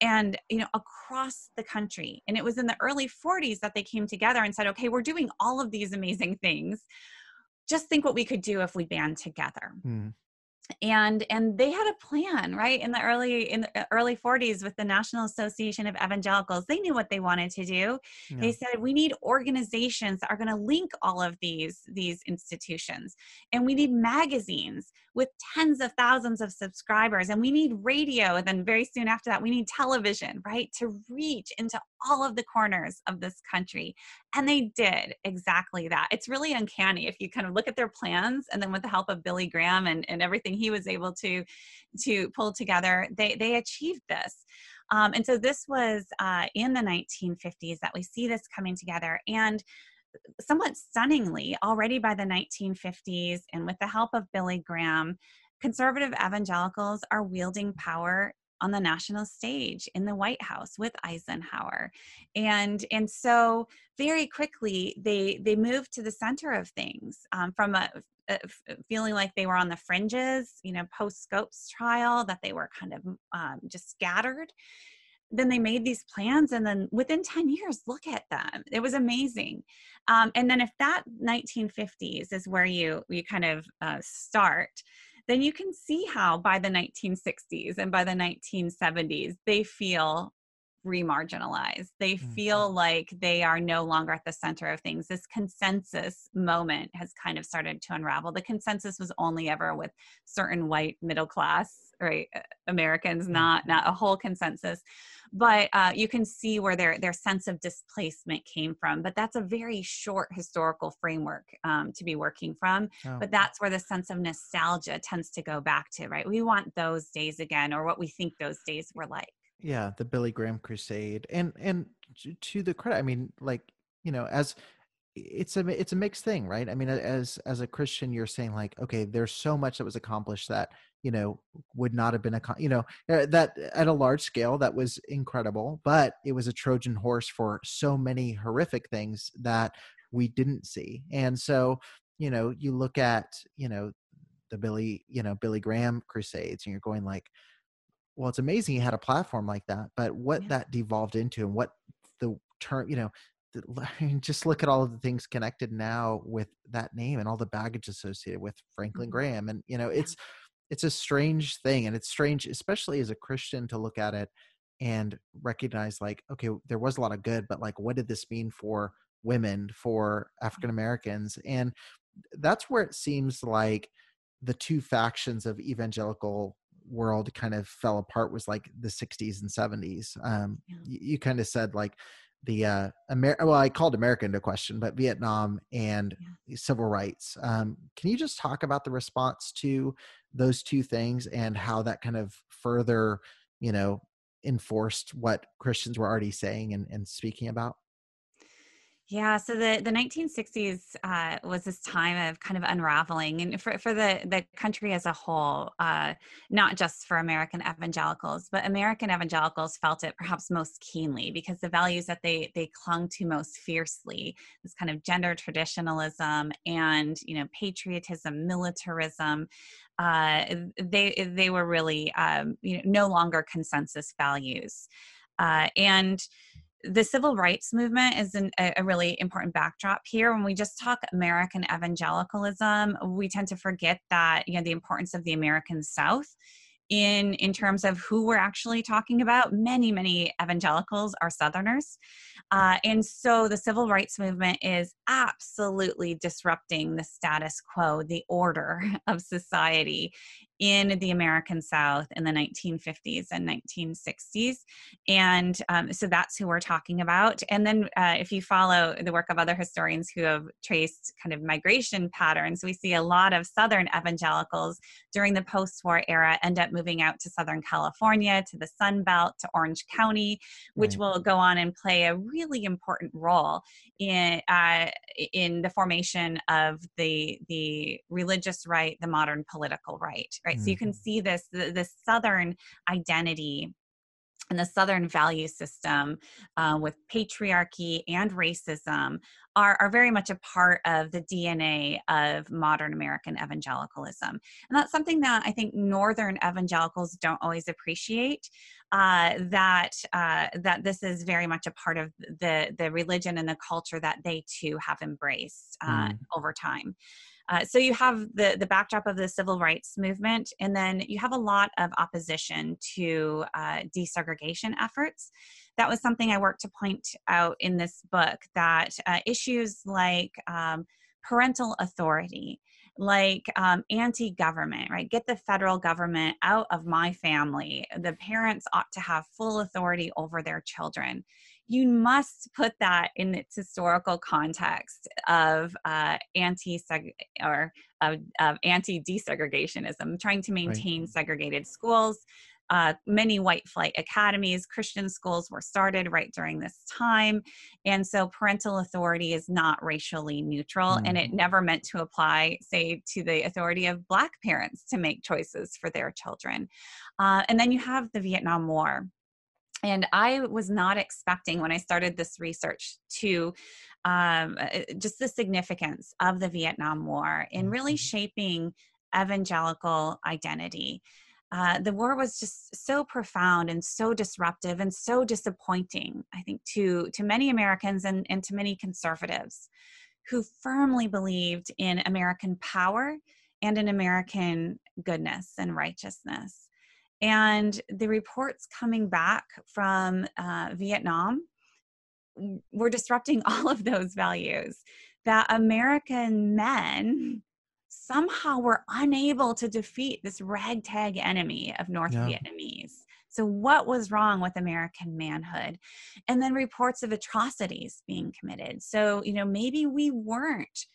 across the country. And it was in the early 40s that they came together and said, okay, we're doing all of these amazing things. Just think what we could do if we band together. And they had a plan, right? In the early 40s with the National Association of Evangelicals, they knew what they wanted to do. Yeah. They said, we need organizations that are going to link all of these institutions. And we need magazines with tens of thousands of subscribers. And we need radio. And then very soon after that, we need television, right? To reach into all of the corners of this country. And they did exactly that. It's really uncanny if you kind of look at their plans, and then with the help of Billy Graham and everything he was able to pull together, they achieved this. And so this was in the 1950s that we see this coming together. And somewhat stunningly, already by the 1950s, and with the help of Billy Graham, conservative evangelicals are wielding power on the national stage in the White House with Eisenhower. And so very quickly, they moved to the center of things from a feeling like they were on the fringes, post-Scopes trial, that they were kind of just scattered. Then they made these plans, and then within 10 years, look at them. It was amazing. And then if that 1950s is where you kind of start, then you can see how by the 1960s and by the 1970s, they feel remarginalized. They feel like they are no longer at the center of things. This consensus moment has kind of started to unravel. The consensus was only ever with certain white middle class, right? Americans, not a whole consensus. But you can see where their sense of displacement came from. But that's a very short historical framework to be working from. Oh. But that's where the sense of nostalgia tends to go back to, right? We want those days again, or what we think those days were like. Yeah, the Billy Graham crusade. And to the credit, I mean, like, as it's a mixed thing, right? I mean, as a Christian, you're saying like, okay, there's so much that was accomplished that, would not have been that at a large scale, that was incredible, but it was a Trojan horse for so many horrific things that we didn't see. And so, you look at, the Billy Graham crusades, and you're going like, well, it's amazing he had a platform like that, but what that devolved into, and what the term, just look at all of the things connected now with that name and all the baggage associated with Franklin Graham. And, it's a strange thing, and it's strange, especially as a Christian, to look at it and recognize like, okay, there was a lot of good, but like, what did this mean for women, for African Americans? And that's where it seems like the two factions of evangelical world kind of fell apart, was like the 60s and 70s. You kind of said like the I called America into question, but Vietnam and civil rights. Can you just talk about the response to those two things and how that kind of further, enforced what Christians were already saying and speaking about? Yeah, so the 1960s was this time of kind of unraveling, and for the country as a whole, not just for American evangelicals, but American evangelicals felt it perhaps most keenly, because the values that they clung to most fiercely, this kind of gender traditionalism and patriotism, militarism, they were really no longer consensus values, and the civil rights movement is a really important backdrop here. When we just talk American evangelicalism, we tend to forget that, the importance of the American South in terms of who we're actually talking about. Many evangelicals are Southerners. And so the civil rights movement is absolutely disrupting the status quo, the order of society in the American South in the 1950s and 1960s. And so that's who we're talking about. And then if you follow the work of other historians who have traced kind of migration patterns, we see a lot of Southern evangelicals during the post-war era end up moving out to Southern California, to the Sun Belt, to Orange County, which will go on and play a really important role in the formation of the religious right, the modern political right, right? So you can see this, the Southern identity and the Southern value system with patriarchy and racism are very much a part of the DNA of modern American evangelicalism. And that's something that I think Northern evangelicals don't always appreciate, that this is very much a part of the religion and the culture that they too have embraced over time. So you have the backdrop of the civil rights movement, and then you have a lot of opposition to desegregation efforts. That was something I worked to point out in this book, that issues like parental authority, like anti-government, right? Get the federal government out of my family. The parents ought to have full authority over their children. You must put that in its historical context of anti-desegregationism, trying to maintain segregated schools. Many white flight academies, Christian schools were started right during this time. And so parental authority is not racially neutral, and it never meant to apply, say, to the authority of Black parents to make choices for their children. And then you have the Vietnam War. And I was not expecting, when I started this research, to just the significance of the Vietnam War in really shaping evangelical identity. The war was just so profound and so disruptive and so disappointing, I think, to many Americans and to many conservatives who firmly believed in American power and in American goodness and righteousness. And the reports coming back from Vietnam were disrupting all of those values, that American men somehow were unable to defeat this ragtag enemy of North Vietnamese. So what was wrong with American manhood? And then reports of atrocities being committed. So, maybe we weren't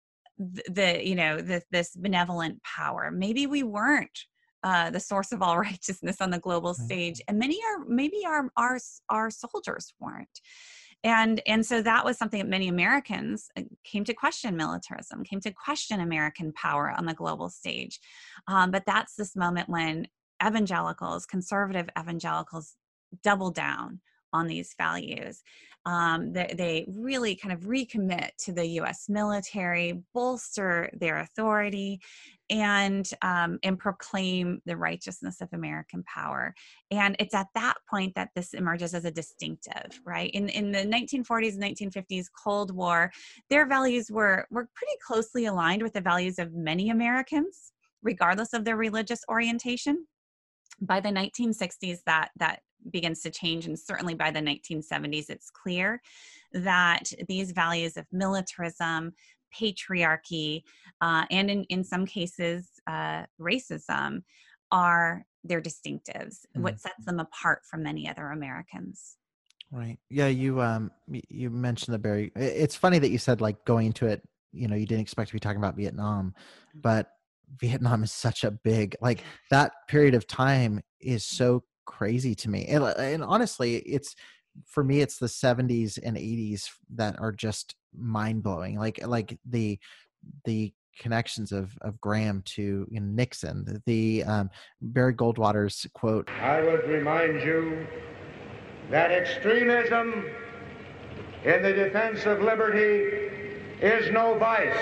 this benevolent power. Maybe we weren't the source of all righteousness on the global stage. And maybe our soldiers weren't. And so that was something that many Americans came to question militarism, came to question American power on the global stage. But that's this moment when conservative evangelicals double down on these values. They really kind of recommit to the U.S. military, bolster their authority, and proclaim the righteousness of American power. And it's at that point that this emerges as a distinctive, right? In the 1940s and 1950s Cold War, their values were pretty closely aligned with the values of many Americans, regardless of their religious orientation. By the 1960s, that begins to change, and certainly by the 1970s, it's clear that these values of militarism, patriarchy, and in some cases, racism are their distinctives, what sets them apart from many other Americans. Right. Yeah, you mentioned it's funny that you said, like, going into it, you didn't expect to be talking about Vietnam, but Vietnam is such a big, like, that period of time is so crazy to me. And honestly, for me, it's the 70s and 80s that are just mind blowing. Like the connections of Graham to Nixon, the Barry Goldwater's quote. I would remind you that extremism in the defense of liberty is no vice.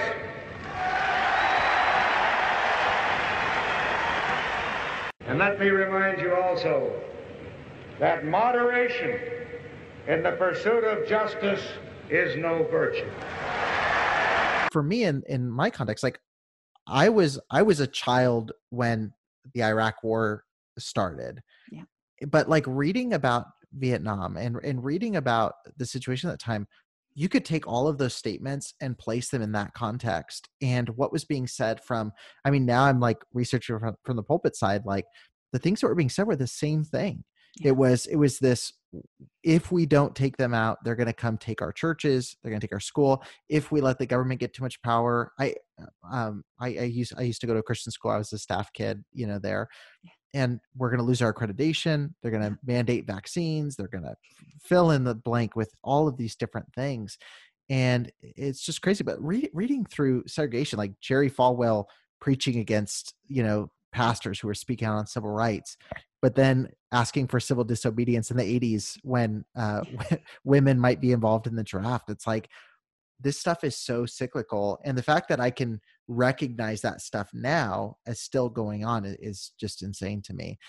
And let me remind you also that moderation in the pursuit of justice is no virtue. For me, in my context, like, I was a child when the Iraq War started. Yeah. But like reading about Vietnam and reading about the situation at the time, you could take all of those statements and place them in that context. And what was being said now I'm like researching from the pulpit side, like the things that were being said were the same thing. Yeah. It was this, if we don't take them out, they're going to come take our churches. They're going to take our school. If we let the government get too much power, I used to go to a Christian school. I was a staff kid, there. And we're going to lose our accreditation. They're going to mandate vaccines. They're going to fill in the blank with all of these different things. And it's just crazy. But reading through segregation, like Jerry Falwell preaching against, pastors who were speaking out on civil rights, but then asking for civil disobedience in the 80s when women might be involved in the draft. It's like, this stuff is so cyclical. And the fact that I can recognize that stuff now as still going on is just insane to me.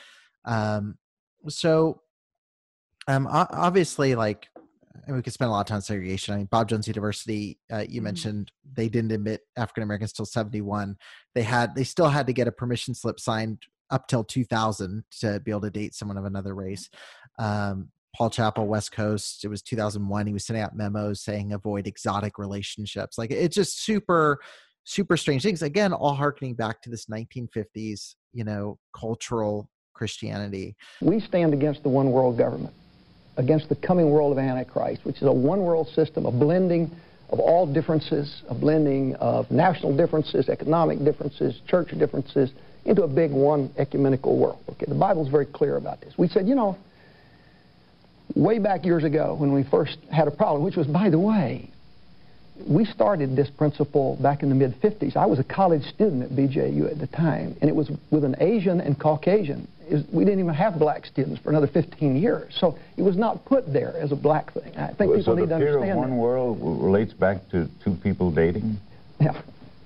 Obviously, like, and we could spend a lot of time on segregation. I mean, Bob Jones University, you mentioned they didn't admit African Americans till 1971. They still had to get a permission slip signed up till 2000 to be able to date someone of another race. Paul Chappell, West Coast, it was 2001. He was sending out memos saying avoid exotic relationships. Like, it's just super, super strange things. Again, all hearkening back to this 1950s, cultural Christianity. We stand against the one world government, against the coming world of Antichrist, which is a one world system, a blending of all differences, a blending of national differences, economic differences, church differences, into a big one ecumenical world. Okay, the Bible's very clear about this. We said, way back years ago when we first had a problem, which was, by the way, we started this principle back in the mid-50s. I was a college student at BJU at the time, and it was with an Asian and Caucasian. We didn't even have black students for another 15 years, so it was not put there as a black thing. I think people need to understand that. So the fear of one world relates back to two people dating? Yeah.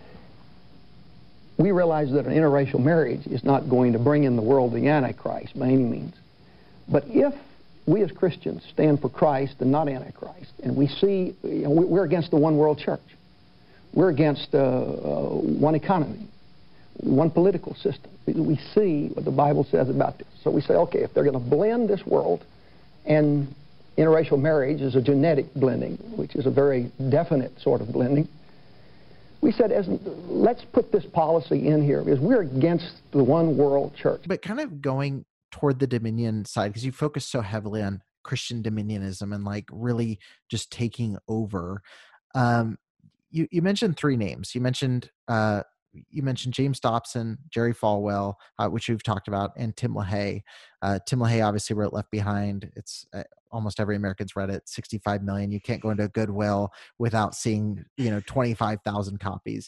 We realize that an interracial marriage is not going to bring in the world of the Antichrist by any means. But if we as Christians stand for Christ and not Antichrist, and we see, we're against the one world church. We're against one economy, one political system. We see what the Bible says about this. So we say, okay, if they're going to blend this world, and interracial marriage is a genetic blending, which is a very definite sort of blending, We said, let's put this policy in here because we're against the one world church. But kind of going toward the dominion side, because you focus so heavily on Christian dominionism and like really just taking over. You mentioned three names. You mentioned James Dobson, Jerry Falwell, which we've talked about, and Tim LaHaye. Tim LaHaye obviously wrote Left Behind. It's almost every American's read it. 65 million. You can't go into a Goodwill without seeing 25,000 copies.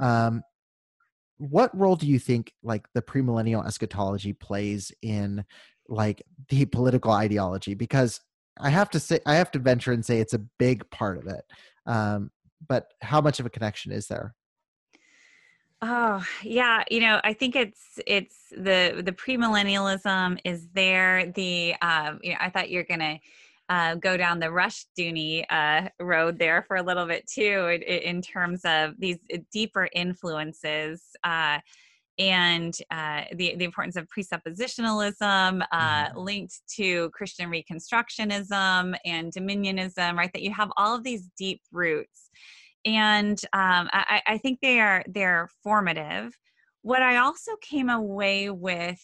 What role do you think like the premillennial eschatology plays in like the political ideology? Because I have to venture and say it's a big part of it. But how much of a connection is there? Oh, yeah. I think it's the premillennialism is there. I thought you're going to go down the Rushdoony road there for a little bit too, in terms of these deeper influences and the importance of presuppositionalism linked to Christian Reconstructionism and dominionism, right? That you have all of these deep roots. And I think they're formative. What I also came away with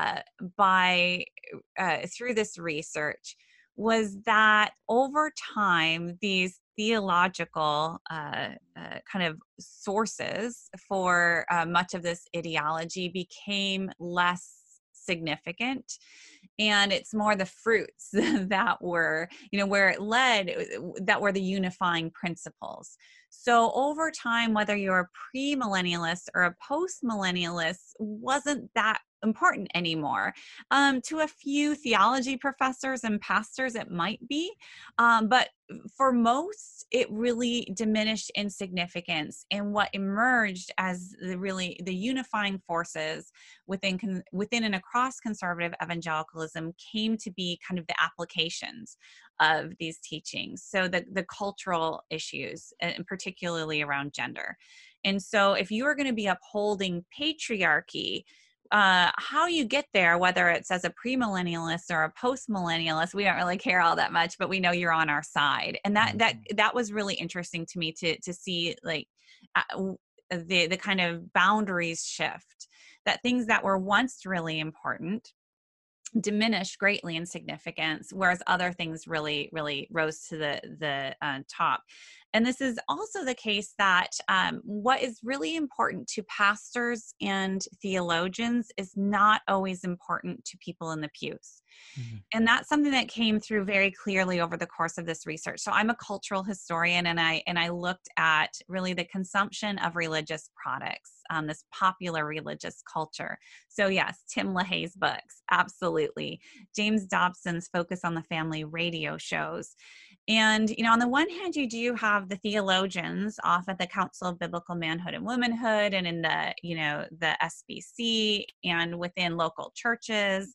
through this research was that over time, these theological kind of sources for much of this ideology became less significant, and it's more the fruits that were, where it led, that were the unifying principles. So over time, whether you're a premillennialist or a postmillennialist wasn't that important anymore. To a few theology professors and pastors, it might be, but for most, it really diminished in significance. And what emerged as the unifying forces within and across conservative evangelicalism came to be kind of the applications of these teachings. So the cultural issues, and particularly around gender. And so if you are going to be upholding patriarchy, how you get there, whether it's as a premillennialist or a postmillennialist, we don't really care all that much, but we know you're on our side. And that was really interesting to me to see like the kind of boundaries shift, that things that were once really important diminished greatly in significance, whereas other things really, really rose to the top. And this is also the case that what is really important to pastors and theologians is not always important to people in the pews. Mm-hmm. And that's something that came through very clearly over the course of this research. So I'm a cultural historian, and I looked at really the consumption of religious products, this popular religious culture. So yes, Tim LaHaye's books, absolutely. James Dobson's focus on the family radio shows. And, on the one hand, you do have the theologians off at the Council of Biblical Manhood and Womanhood and in the SBC and within local churches.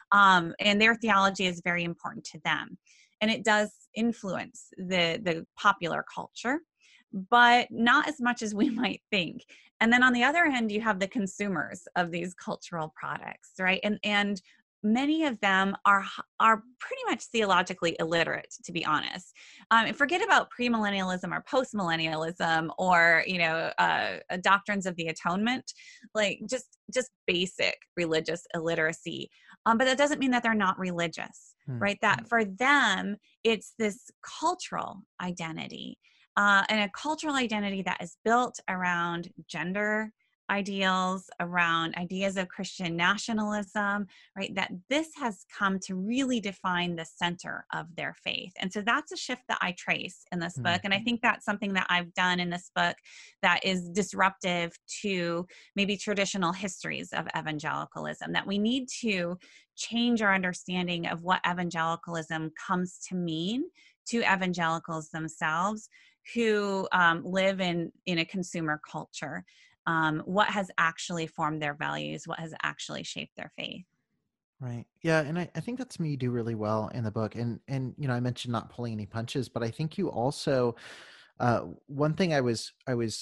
And their theology is very important to them. And it does influence the popular culture, but not as much as we might think. And then on the other hand, you have the consumers of these cultural products, right? And many of them are pretty much theologically illiterate, to be honest. Forget about premillennialism or postmillennialism or doctrines of the atonement, like just basic religious illiteracy. But that doesn't mean that they're not religious, right? That for them, it's this cultural identity, and a cultural identity that is built around gender ideals, around ideas of Christian nationalism, right? That this has come to really define the center of their faith. And so that's a shift that I trace in this book. And I think that's something that I've done in this book that is disruptive to maybe traditional histories of evangelicalism, that we need to change our understanding of what evangelicalism comes to mean to evangelicals themselves who live in a consumer culture. What has actually formed their values, what has actually shaped their faith. Right. Yeah. And I think that's something you do really well in the book. And I mentioned not pulling any punches, but I think you also, one thing I was,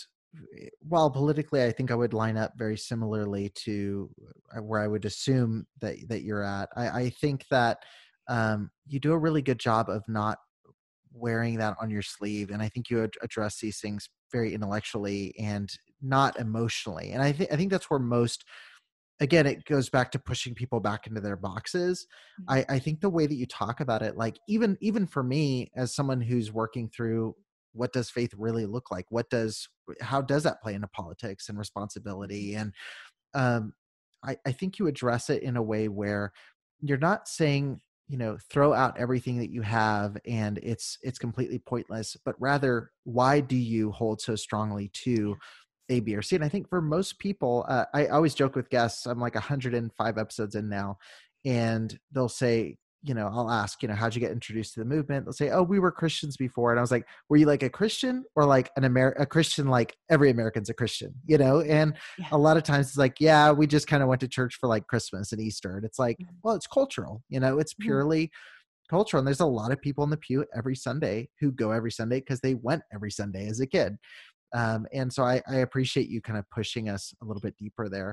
while politically, I think I would line up very similarly to where I would assume that you're at. I think that you do a really good job of not wearing that on your sleeve. And I think you address these things very intellectually and not emotionally. And I think that's where most, again, it goes back to pushing people back into their boxes. I think the way that you talk about it, like even for me as someone who's working through what does faith really look like? How does that play into politics and responsibility? And I think you address it in a way where you're not saying, throw out everything that you have and it's completely pointless, but rather, why do you hold so strongly to A, B, or C? And I think for most people, I always joke with guests, I'm like 105 episodes in now, and they'll say, I'll ask, how'd you get introduced to the movement? They'll say, oh, we were Christians before. And I was like, were you like a Christian or like a Christian, like every American's a Christian, And a lot of times it's like, yeah, we just kind of went to church for like Christmas and Easter. And it's like, well, it's cultural, it's purely cultural. And there's a lot of people in the pew every Sunday who go every Sunday because they went every Sunday as a kid. And so I appreciate you kind of pushing us a little bit deeper there.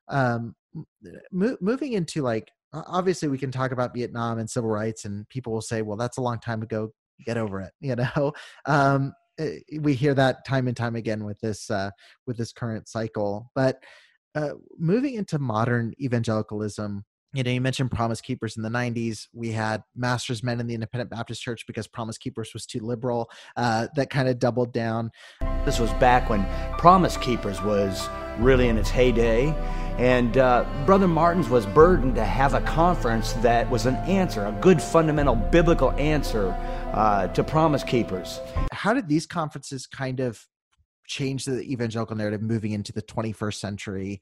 Moving into like, obviously we can talk about Vietnam and civil rights and people will say, well, that's a long time ago, get over it. We hear that time and time again with this current cycle, but moving into modern evangelicalism, you mentioned Promise Keepers in the 90s. We had Masters Men in the Independent Baptist Church because Promise Keepers was too liberal. That kind of doubled down. This was back when Promise Keepers was really in its heyday. And Brother Martins was burdened to have a conference that was an answer, a good fundamental biblical answer to Promise Keepers. How did these conferences kind of change the evangelical narrative moving into the 21st century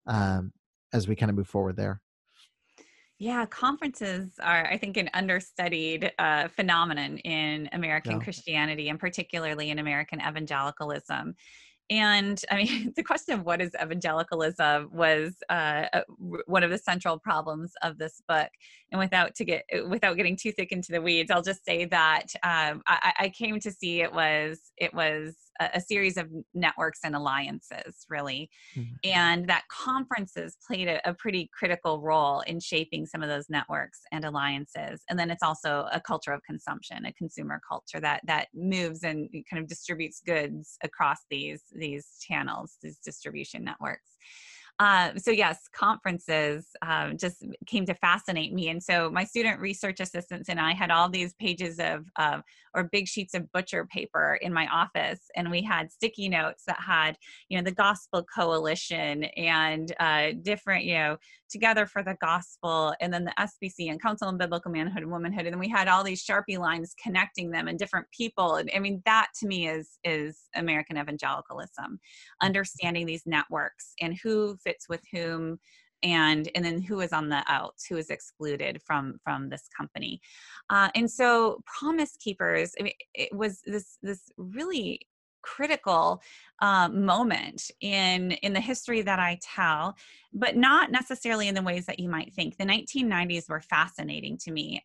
as we kind of move forward there? Yeah, conferences are, I think, an understudied phenomenon in American Christianity, and particularly in American evangelicalism. And I mean, the question of what is evangelicalism was one of the central problems of this book. And without getting too thick into the weeds, I'll just say that I came to see it was a series of networks and alliances, really, and that conferences played a pretty critical role in shaping some of those networks and alliances. And then it's also a culture of consumption, a consumer culture that moves and kind of distributes goods across these channels, these distribution networks. So yes, conferences just came to fascinate me. And so my student research assistants and I had all these pages or big sheets of butcher paper in my office. And we had sticky notes that had, the Gospel Coalition and different, Together for the Gospel, and then the SBC and Council on Biblical Manhood and Womanhood. And then we had all these Sharpie lines connecting them and different people. And I mean, that to me is American evangelicalism, understanding these networks and who fits with whom, and then who is on the outs, who is excluded from this company. And so Promise Keepers, I mean, it was this really critical moment in the history that I tell, but not necessarily in the ways that you might think. The 1990s were fascinating to me.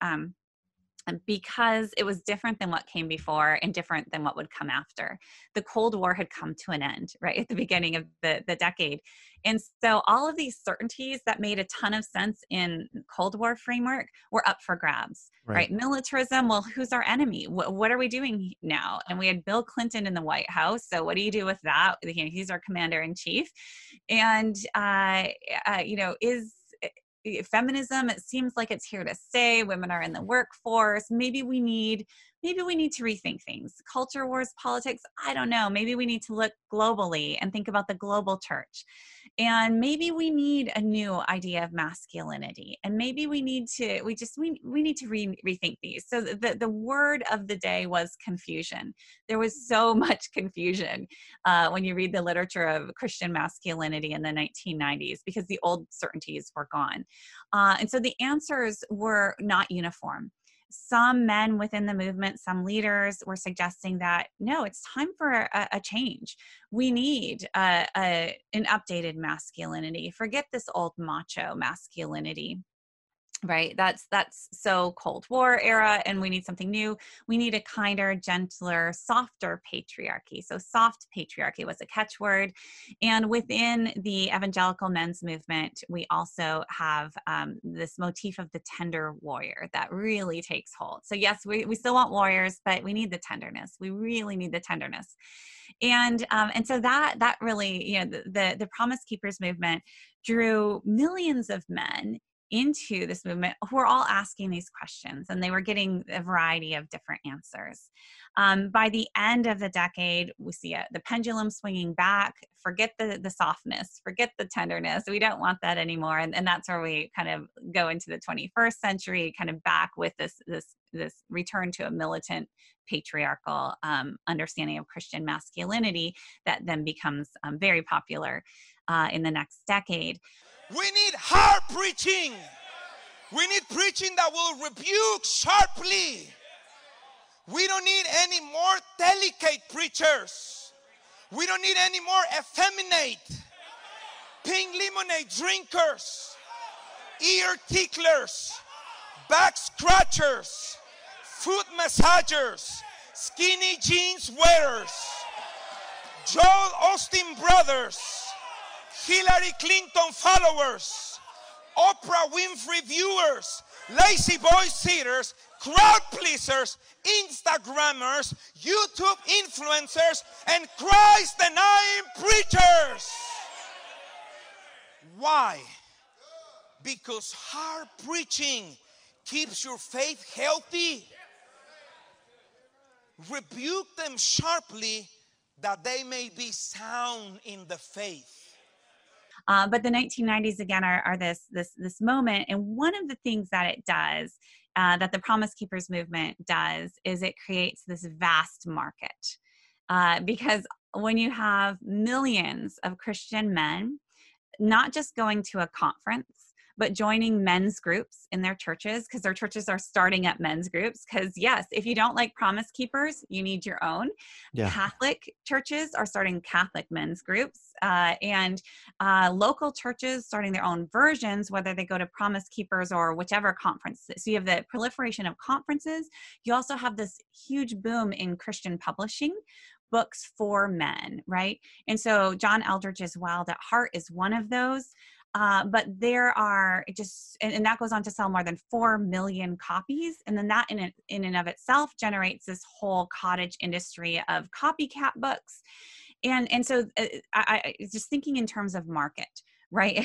Because it was different than what came before and different than what would come after. The Cold War had come to an end, right, at the beginning of the decade. And so all of these certainties that made a ton of sense in Cold War framework were up for grabs, right? Militarism, well, who's our enemy? What are we doing now? And we had Bill Clinton in the White House. So what do you do with that? He's our commander in chief. And, feminism, it seems like it's here to stay. Women are in the workforce. Maybe we need to rethink things. Culture wars, politics, I don't know. Maybe we need to look globally and think about the global church. And maybe we need a new idea of masculinity. And maybe we need to rethink these. So the word of the day was confusion. There was so much confusion when you read the literature of Christian masculinity in the 1990s, because the old certainties were gone. And so the answers were not uniform. Some men within the movement, some leaders were suggesting that, no, it's time for a change. We need an updated masculinity. Forget this old macho masculinity. Right. That's so Cold War era, and we need something new. We need a kinder, gentler, softer patriarchy. So soft patriarchy was a catchword. And within the evangelical men's movement, we also have this motif of the tender warrior that really takes hold. So yes, we still want warriors, but we need the tenderness. We really need the tenderness. And so that really, you know, the Promise Keepers movement drew millions of men into this movement who are all asking these questions, and they were getting a variety of different answers. By the end of the decade, we see the pendulum swinging back. Forget the softness, forget the tenderness. We don't want that anymore. And that's where we kind of go into the 21st century, kind of back with this return to a militant patriarchal understanding of Christian masculinity that then becomes very popular in the next decade. We need hard preaching. We need preaching that will rebuke sharply. We don't need any more delicate preachers. We don't need any more effeminate, pink lemonade drinkers, ear ticklers, back scratchers, foot massagers, skinny jeans wearers, Joel Osteen brothers, Hillary Clinton followers, Oprah Winfrey viewers, lazy boy sitters, crowd pleasers, Instagrammers, YouTube influencers, and Christ-denying preachers. Why? Because hard preaching keeps your faith healthy. Rebuke them sharply that they may be sound in the faith. But the 1990s again are this moment, and one of the things that it does, that the Promise Keepers movement does, is it creates this vast market. Because when you have millions of Christian men, not just going to a conference, but joining men's groups in their churches, because their churches are starting up men's groups. Because yes, if you don't like Promise Keepers, you need your own. Yeah. Catholic churches are starting Catholic men's groups, and local churches starting their own versions, whether they go to Promise Keepers or whichever conference. So you have the proliferation of conferences. You also have this huge boom in Christian publishing, books for men, right? And so John Eldredge's Wild at Heart is one of those. But there are just, and that goes on to sell more than 4 million copies. And then that in and of itself generates this whole cottage industry of copycat books. And so I just thinking in terms of market, right?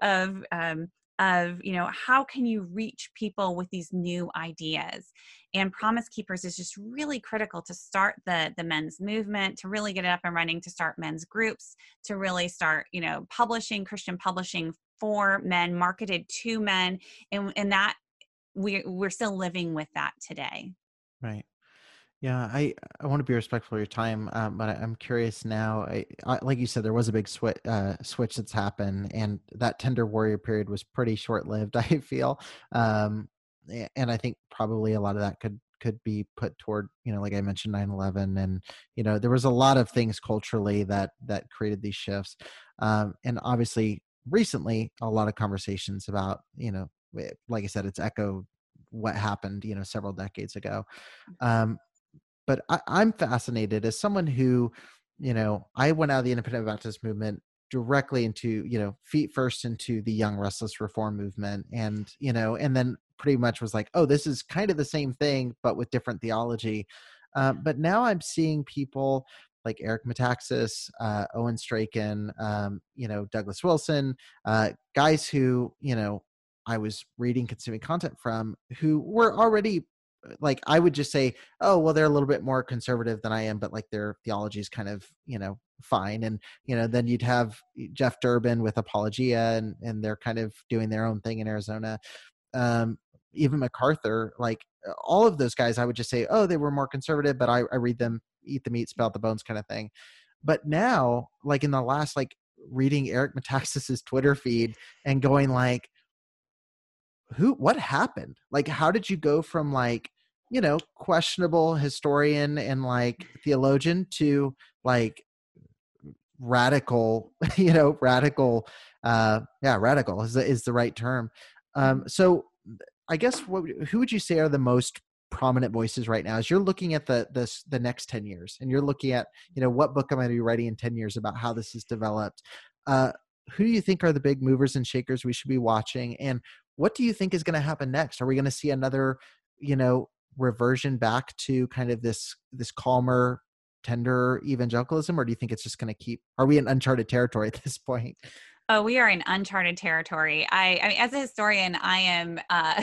Of, you know, how can you reach people with these new ideas? And Promise Keepers is just really critical to start the men's movement, to really get it up and running, to start men's groups, to really start, you know, publishing, Christian publishing for men, marketed to men. And that we're still living with that today. Right. Yeah, I want to be respectful of your time, but I'm curious now. I like you said, there was a big switch that's happened, and that tender warrior period was pretty short-lived, I feel. And I think probably a lot of that could be put toward, you know, like I mentioned, 9/11, and, you know, there was a lot of things culturally that created these shifts. And obviously recently a lot of conversations about, you know, like I said, it's echoed what happened, you know, several decades ago. But I'm fascinated as someone who, you know, I went out of the Independent Baptist movement directly into, you know, feet first into the Young Restless Reform movement, and, you know, and then pretty much was like, oh, this is kind of the same thing, but with different theology. But now I'm seeing people like Eric Metaxas, Owen Strachan, you know, Douglas Wilson, guys who, you know, I was reading, consuming content from, who were already, like, I would just say, oh, well, they're a little bit more conservative than I am, but like their theology is kind of, you know, fine. And, you know, then you'd have Jeff Durbin with Apologia, and they're kind of doing their own thing in Arizona. Even MacArthur, like all of those guys, I would just say, oh, they were more conservative, but I read them, eat the meat, spit out the bones kind of thing. But now, like in the last, like reading Eric Metaxas's Twitter feed and going like, what happened? Like, how did you go from like, you know, questionable historian and like theologian to like radical, you know, radical is the right term. So I guess who would you say are the most prominent voices right now as you're looking at the next 10 years and you're looking at, what book am I going to be writing in 10 years about how this is developed? Who do you think are the big movers and shakers we should be watching? And what do you think is going to happen next? Are we going to see another, reversion back to kind of this calmer, tender evangelicalism, or do you think it's just going to are we in uncharted territory at this point? Oh, we are in uncharted territory. I mean, as a historian, I am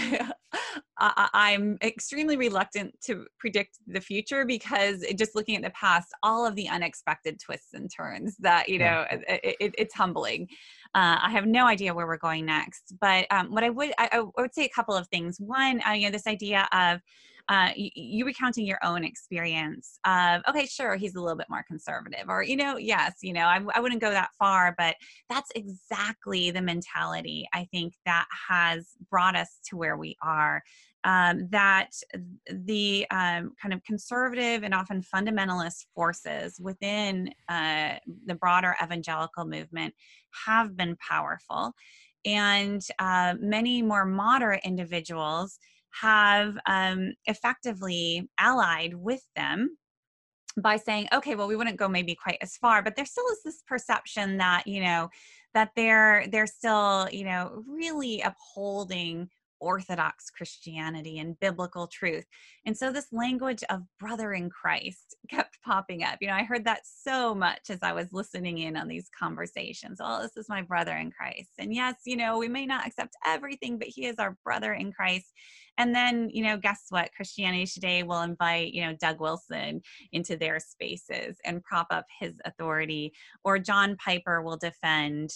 I'm extremely reluctant to predict the future, because just looking at the past, all of the unexpected twists and turns that it's humbling. I have no idea where we're going next. But what I would say a couple of things. One, this idea of you recounting your own experience of, okay, sure, he's a little bit more conservative, or, yes, I wouldn't go that far, but that's exactly the mentality I think that has brought us to where we are. That the kind of conservative and often fundamentalist forces within the broader evangelical movement have been powerful. And many more moderate individuals have effectively allied with them by saying, okay, well, we wouldn't go maybe quite as far, but there still is this perception that, that they're still, really upholding Orthodox Christianity and biblical truth. And so this language of brother in Christ kept popping up. I heard that so much as I was listening in on these conversations. Oh, this is my brother in Christ. And yes, we may not accept everything, but he is our brother in Christ. And then, guess what? Christianity Today will invite, Doug Wilson into their spaces and prop up his authority. Or John Piper will defend,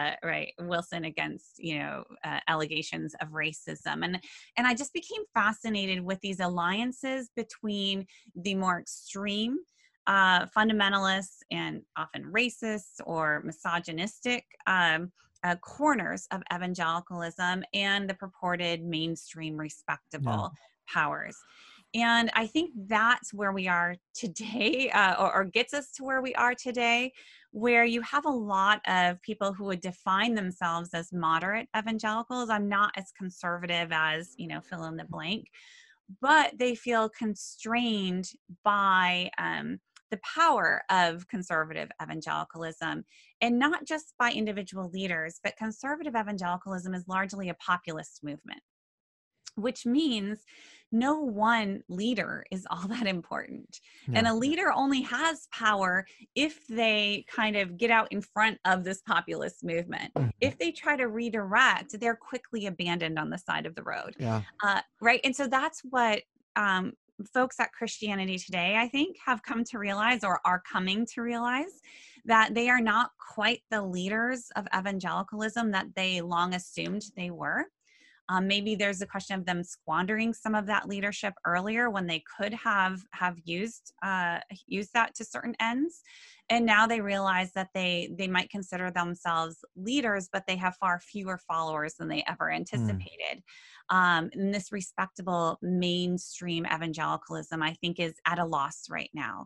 Wilson against, allegations of racism. And I just became fascinated with these alliances between the more extreme fundamentalists and often racist or misogynistic corners of evangelicalism and the purported mainstream respectable powers. And I think that's where we are today, or gets us to where we are today, where you have a lot of people who would define themselves as moderate evangelicals. I'm not as conservative as, fill in the blank, but they feel constrained by the power of conservative evangelicalism, and not just by individual leaders, but conservative evangelicalism is largely a populist movement, which means no one leader is all that important. Yeah. And a leader only has power if they kind of get out in front of this populist movement. Mm-hmm. If they try to redirect, they're quickly abandoned on the side of the road. Yeah. Right. And so that's what folks at Christianity Today, I think, have come to realize, or are coming to realize, that they are not quite the leaders of evangelicalism that they long assumed they were. Maybe there's a question of them squandering some of that leadership earlier when they could have used that to certain ends. And now they realize that they might consider themselves leaders, but they have far fewer followers than they ever anticipated. And this respectable mainstream evangelicalism, I think, is at a loss right now.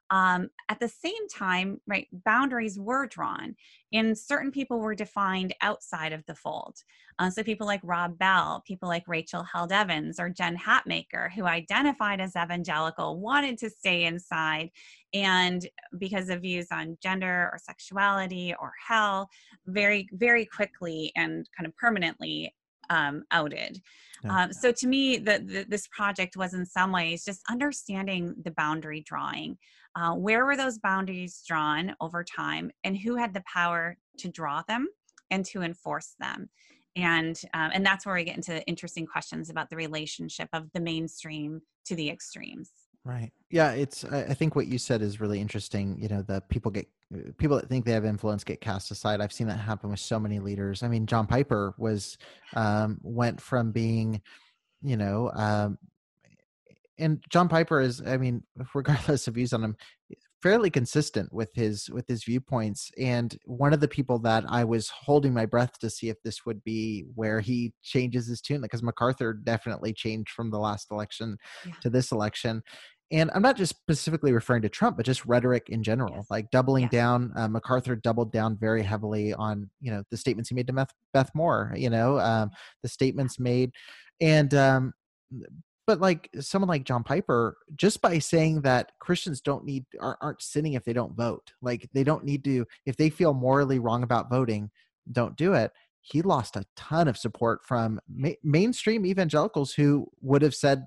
At the same time, boundaries were drawn, and certain people were defined outside of the fold. So people like Rob Bell, people like Rachel Held Evans, or Jen Hatmaker, who identified as evangelical, wanted to stay inside, and because of views on gender or sexuality or hell, very, very quickly and kind of permanently outed. So to me, this project was in some ways just understanding the boundary drawing. Where were those boundaries drawn over time, and who had the power to draw them and to enforce them? And that's where we get into interesting questions about the relationship of the mainstream to the extremes. Right. Yeah. I think what you said is really interesting. The people that think they have influence get cast aside. I've seen that happen with so many leaders. I mean, John Piper went from being, and John Piper is, regardless of views on him, fairly consistent with his viewpoints. And one of the people that I was holding my breath to see if this would be where he changes his tune, because MacArthur definitely changed from the last election to this election. And I'm not just specifically referring to Trump, but just rhetoric in general, like doubling down. MacArthur doubled down very heavily on, the statements he made to Beth Moore, the statements made. And, but like someone like John Piper, just by saying that Christians aren't sinning if they don't vote, like they don't need to, if they feel morally wrong about voting, don't do it. He lost a ton of support from mainstream evangelicals who would have said,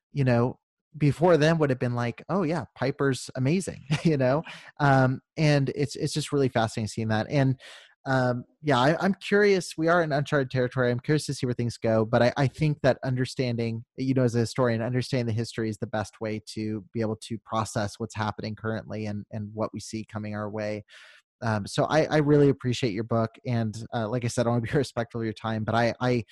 before then would have been like, oh yeah, Piper's amazing, and it's just really fascinating seeing that. And I'm curious, we are in uncharted territory. I'm curious to see where things go, but I think that understanding, as a historian, understanding the history is the best way to be able to process what's happening currently and what we see coming our way. So I really appreciate your book. And like I said, I want to be respectful of your time, but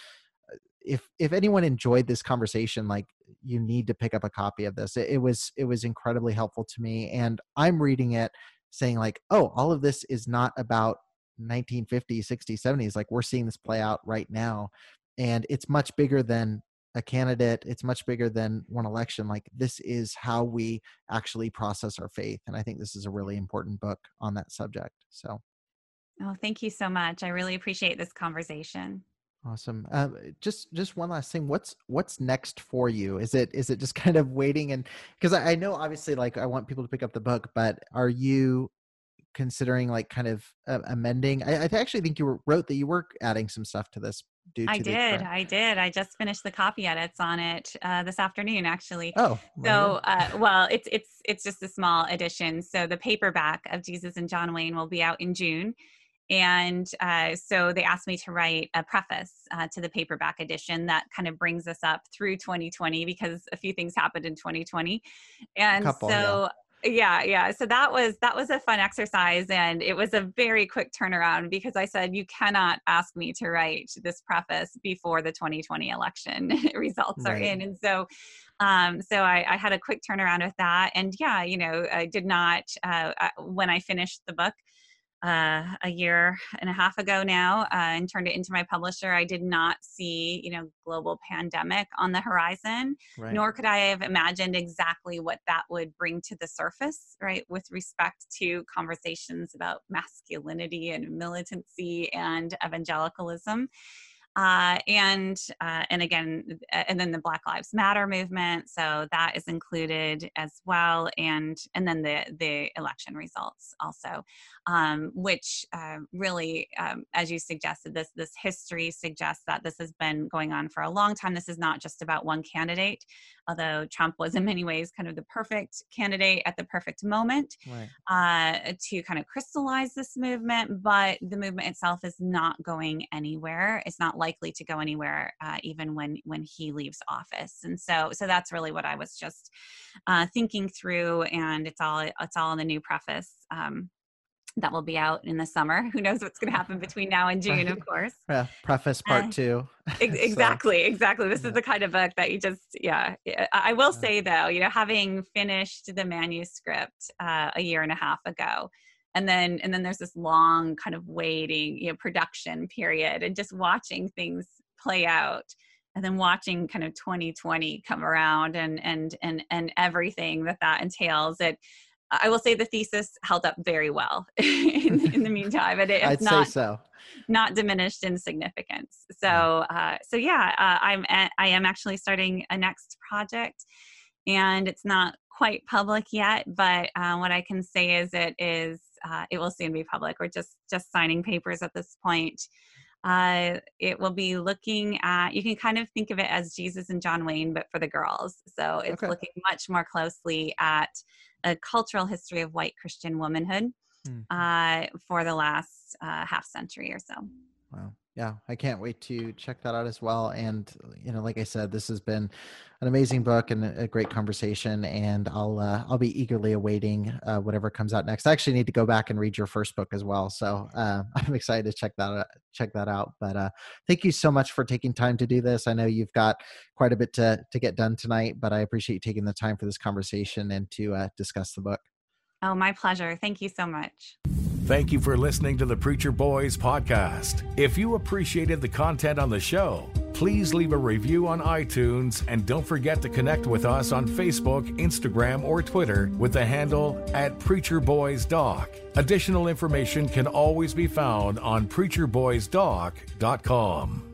if anyone enjoyed this conversation, like you need to pick up a copy of this. It was incredibly helpful to me. And I'm reading it saying like, oh, all of this is not about 1950s, 60s, 70s. Like we're seeing this play out right now. And it's much bigger than a candidate. It's much bigger than one election. Like this is how we actually process our faith. And I think this is a really important book on that subject. So. Oh, thank you so much. I really appreciate this conversation. Awesome. Just one last thing. What's next for you? Is it just kind of waiting? And because I know obviously like I want people to pick up the book, but are you considering like kind of amending? I actually think you wrote that you were adding some stuff to this. I did. I just finished the copy edits on it this afternoon, actually. Oh, so well, it's just a small edition. So the paperback of Jesus and John Wayne will be out in June. And so they asked me to write a preface to the paperback edition that kind of brings us up through 2020 because a few things happened in 2020. And yeah. So that was a fun exercise, and it was a very quick turnaround because I said, you cannot ask me to write this preface before the 2020 election results are in. And so I had a quick turnaround with that. And I did not, when I finished the book, a year and a half ago now, and turned it into my publisher, I did not see, global pandemic on the horizon, nor could I have imagined exactly what that would bring to the surface, right, with respect to conversations about masculinity and militancy and evangelicalism. And again, and then the Black Lives Matter movement. So that is included as well. And then the election results also, which really, as you suggested, this history suggests that this has been going on for a long time. This is not just about one candidate, although Trump was in many ways kind of the perfect candidate at the perfect moment to kind of crystallize this movement. But the movement itself is not going anywhere. It's not likely to go anywhere even when he leaves office. And so that's really what I was just thinking through, and it's all in the new preface that will be out in the summer. Who knows what's going to happen between now and June, of course. Yeah, preface part 2. Exactly. This is the kind of book that you just, I will say though, having finished the manuscript a year and a half ago, and then there's this long kind of waiting, production period, and just watching things play out, and then watching kind of 2020 come around and everything that entails. I will say the thesis held up very well in the meantime, and it's not diminished in significance. So I am actually starting a next project, and it's not quite public yet, but what I can say is it will soon be public. We're just signing papers at this point. It will be looking at, you can kind of think of it as Jesus and John Wayne, but for the girls. So it's looking much more closely at a cultural history of white Christian womanhood for the last half century or so. Wow. Yeah, I can't wait to check that out as well. And, like I said, this has been an amazing book and a great conversation, and I'll be eagerly awaiting whatever comes out next. I actually need to go back and read your first book as well. So I'm excited to check that out. But thank you so much for taking time to do this. I know you've got quite a bit to get done tonight, but I appreciate you taking the time for this conversation and to discuss the book. Oh, my pleasure. Thank you so much. Thank you for listening to the Preacher Boys podcast. If you appreciated the content on the show, Please leave a review on iTunes and don't forget to connect with us on Facebook, Instagram, or Twitter with the handle @PreacherBoysDoc. Additional information can always be found on PreacherBoysDoc.com.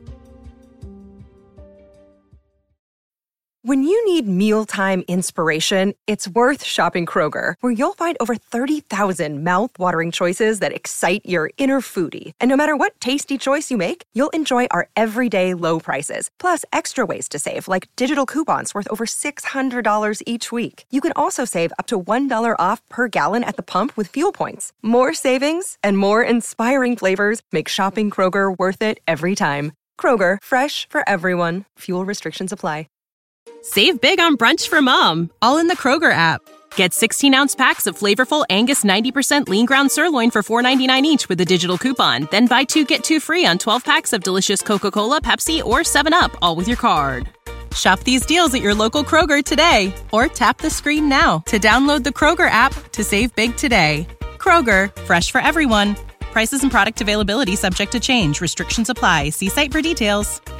When you need mealtime inspiration, it's worth shopping Kroger, where you'll find over 30,000 mouth-watering choices that excite your inner foodie. And no matter what tasty choice you make, you'll enjoy our everyday low prices, plus extra ways to save, like digital coupons worth over $600 each week. You can also save up to $1 off per gallon at the pump with fuel points. More savings and more inspiring flavors make shopping Kroger worth it every time. Kroger, fresh for everyone. Fuel restrictions apply. Save big on brunch for mom, all in the Kroger app. Get 16-ounce packs of flavorful Angus 90% lean ground sirloin for $4.99 each with a digital coupon. Then buy 2, get 2 free on 12 packs of delicious Coca-Cola, Pepsi, or 7-Up, all with your card. Shop these deals at your local Kroger today, or tap the screen now to download the Kroger app to save big today. Kroger, fresh for everyone. Prices and product availability subject to change. Restrictions apply. See site for details.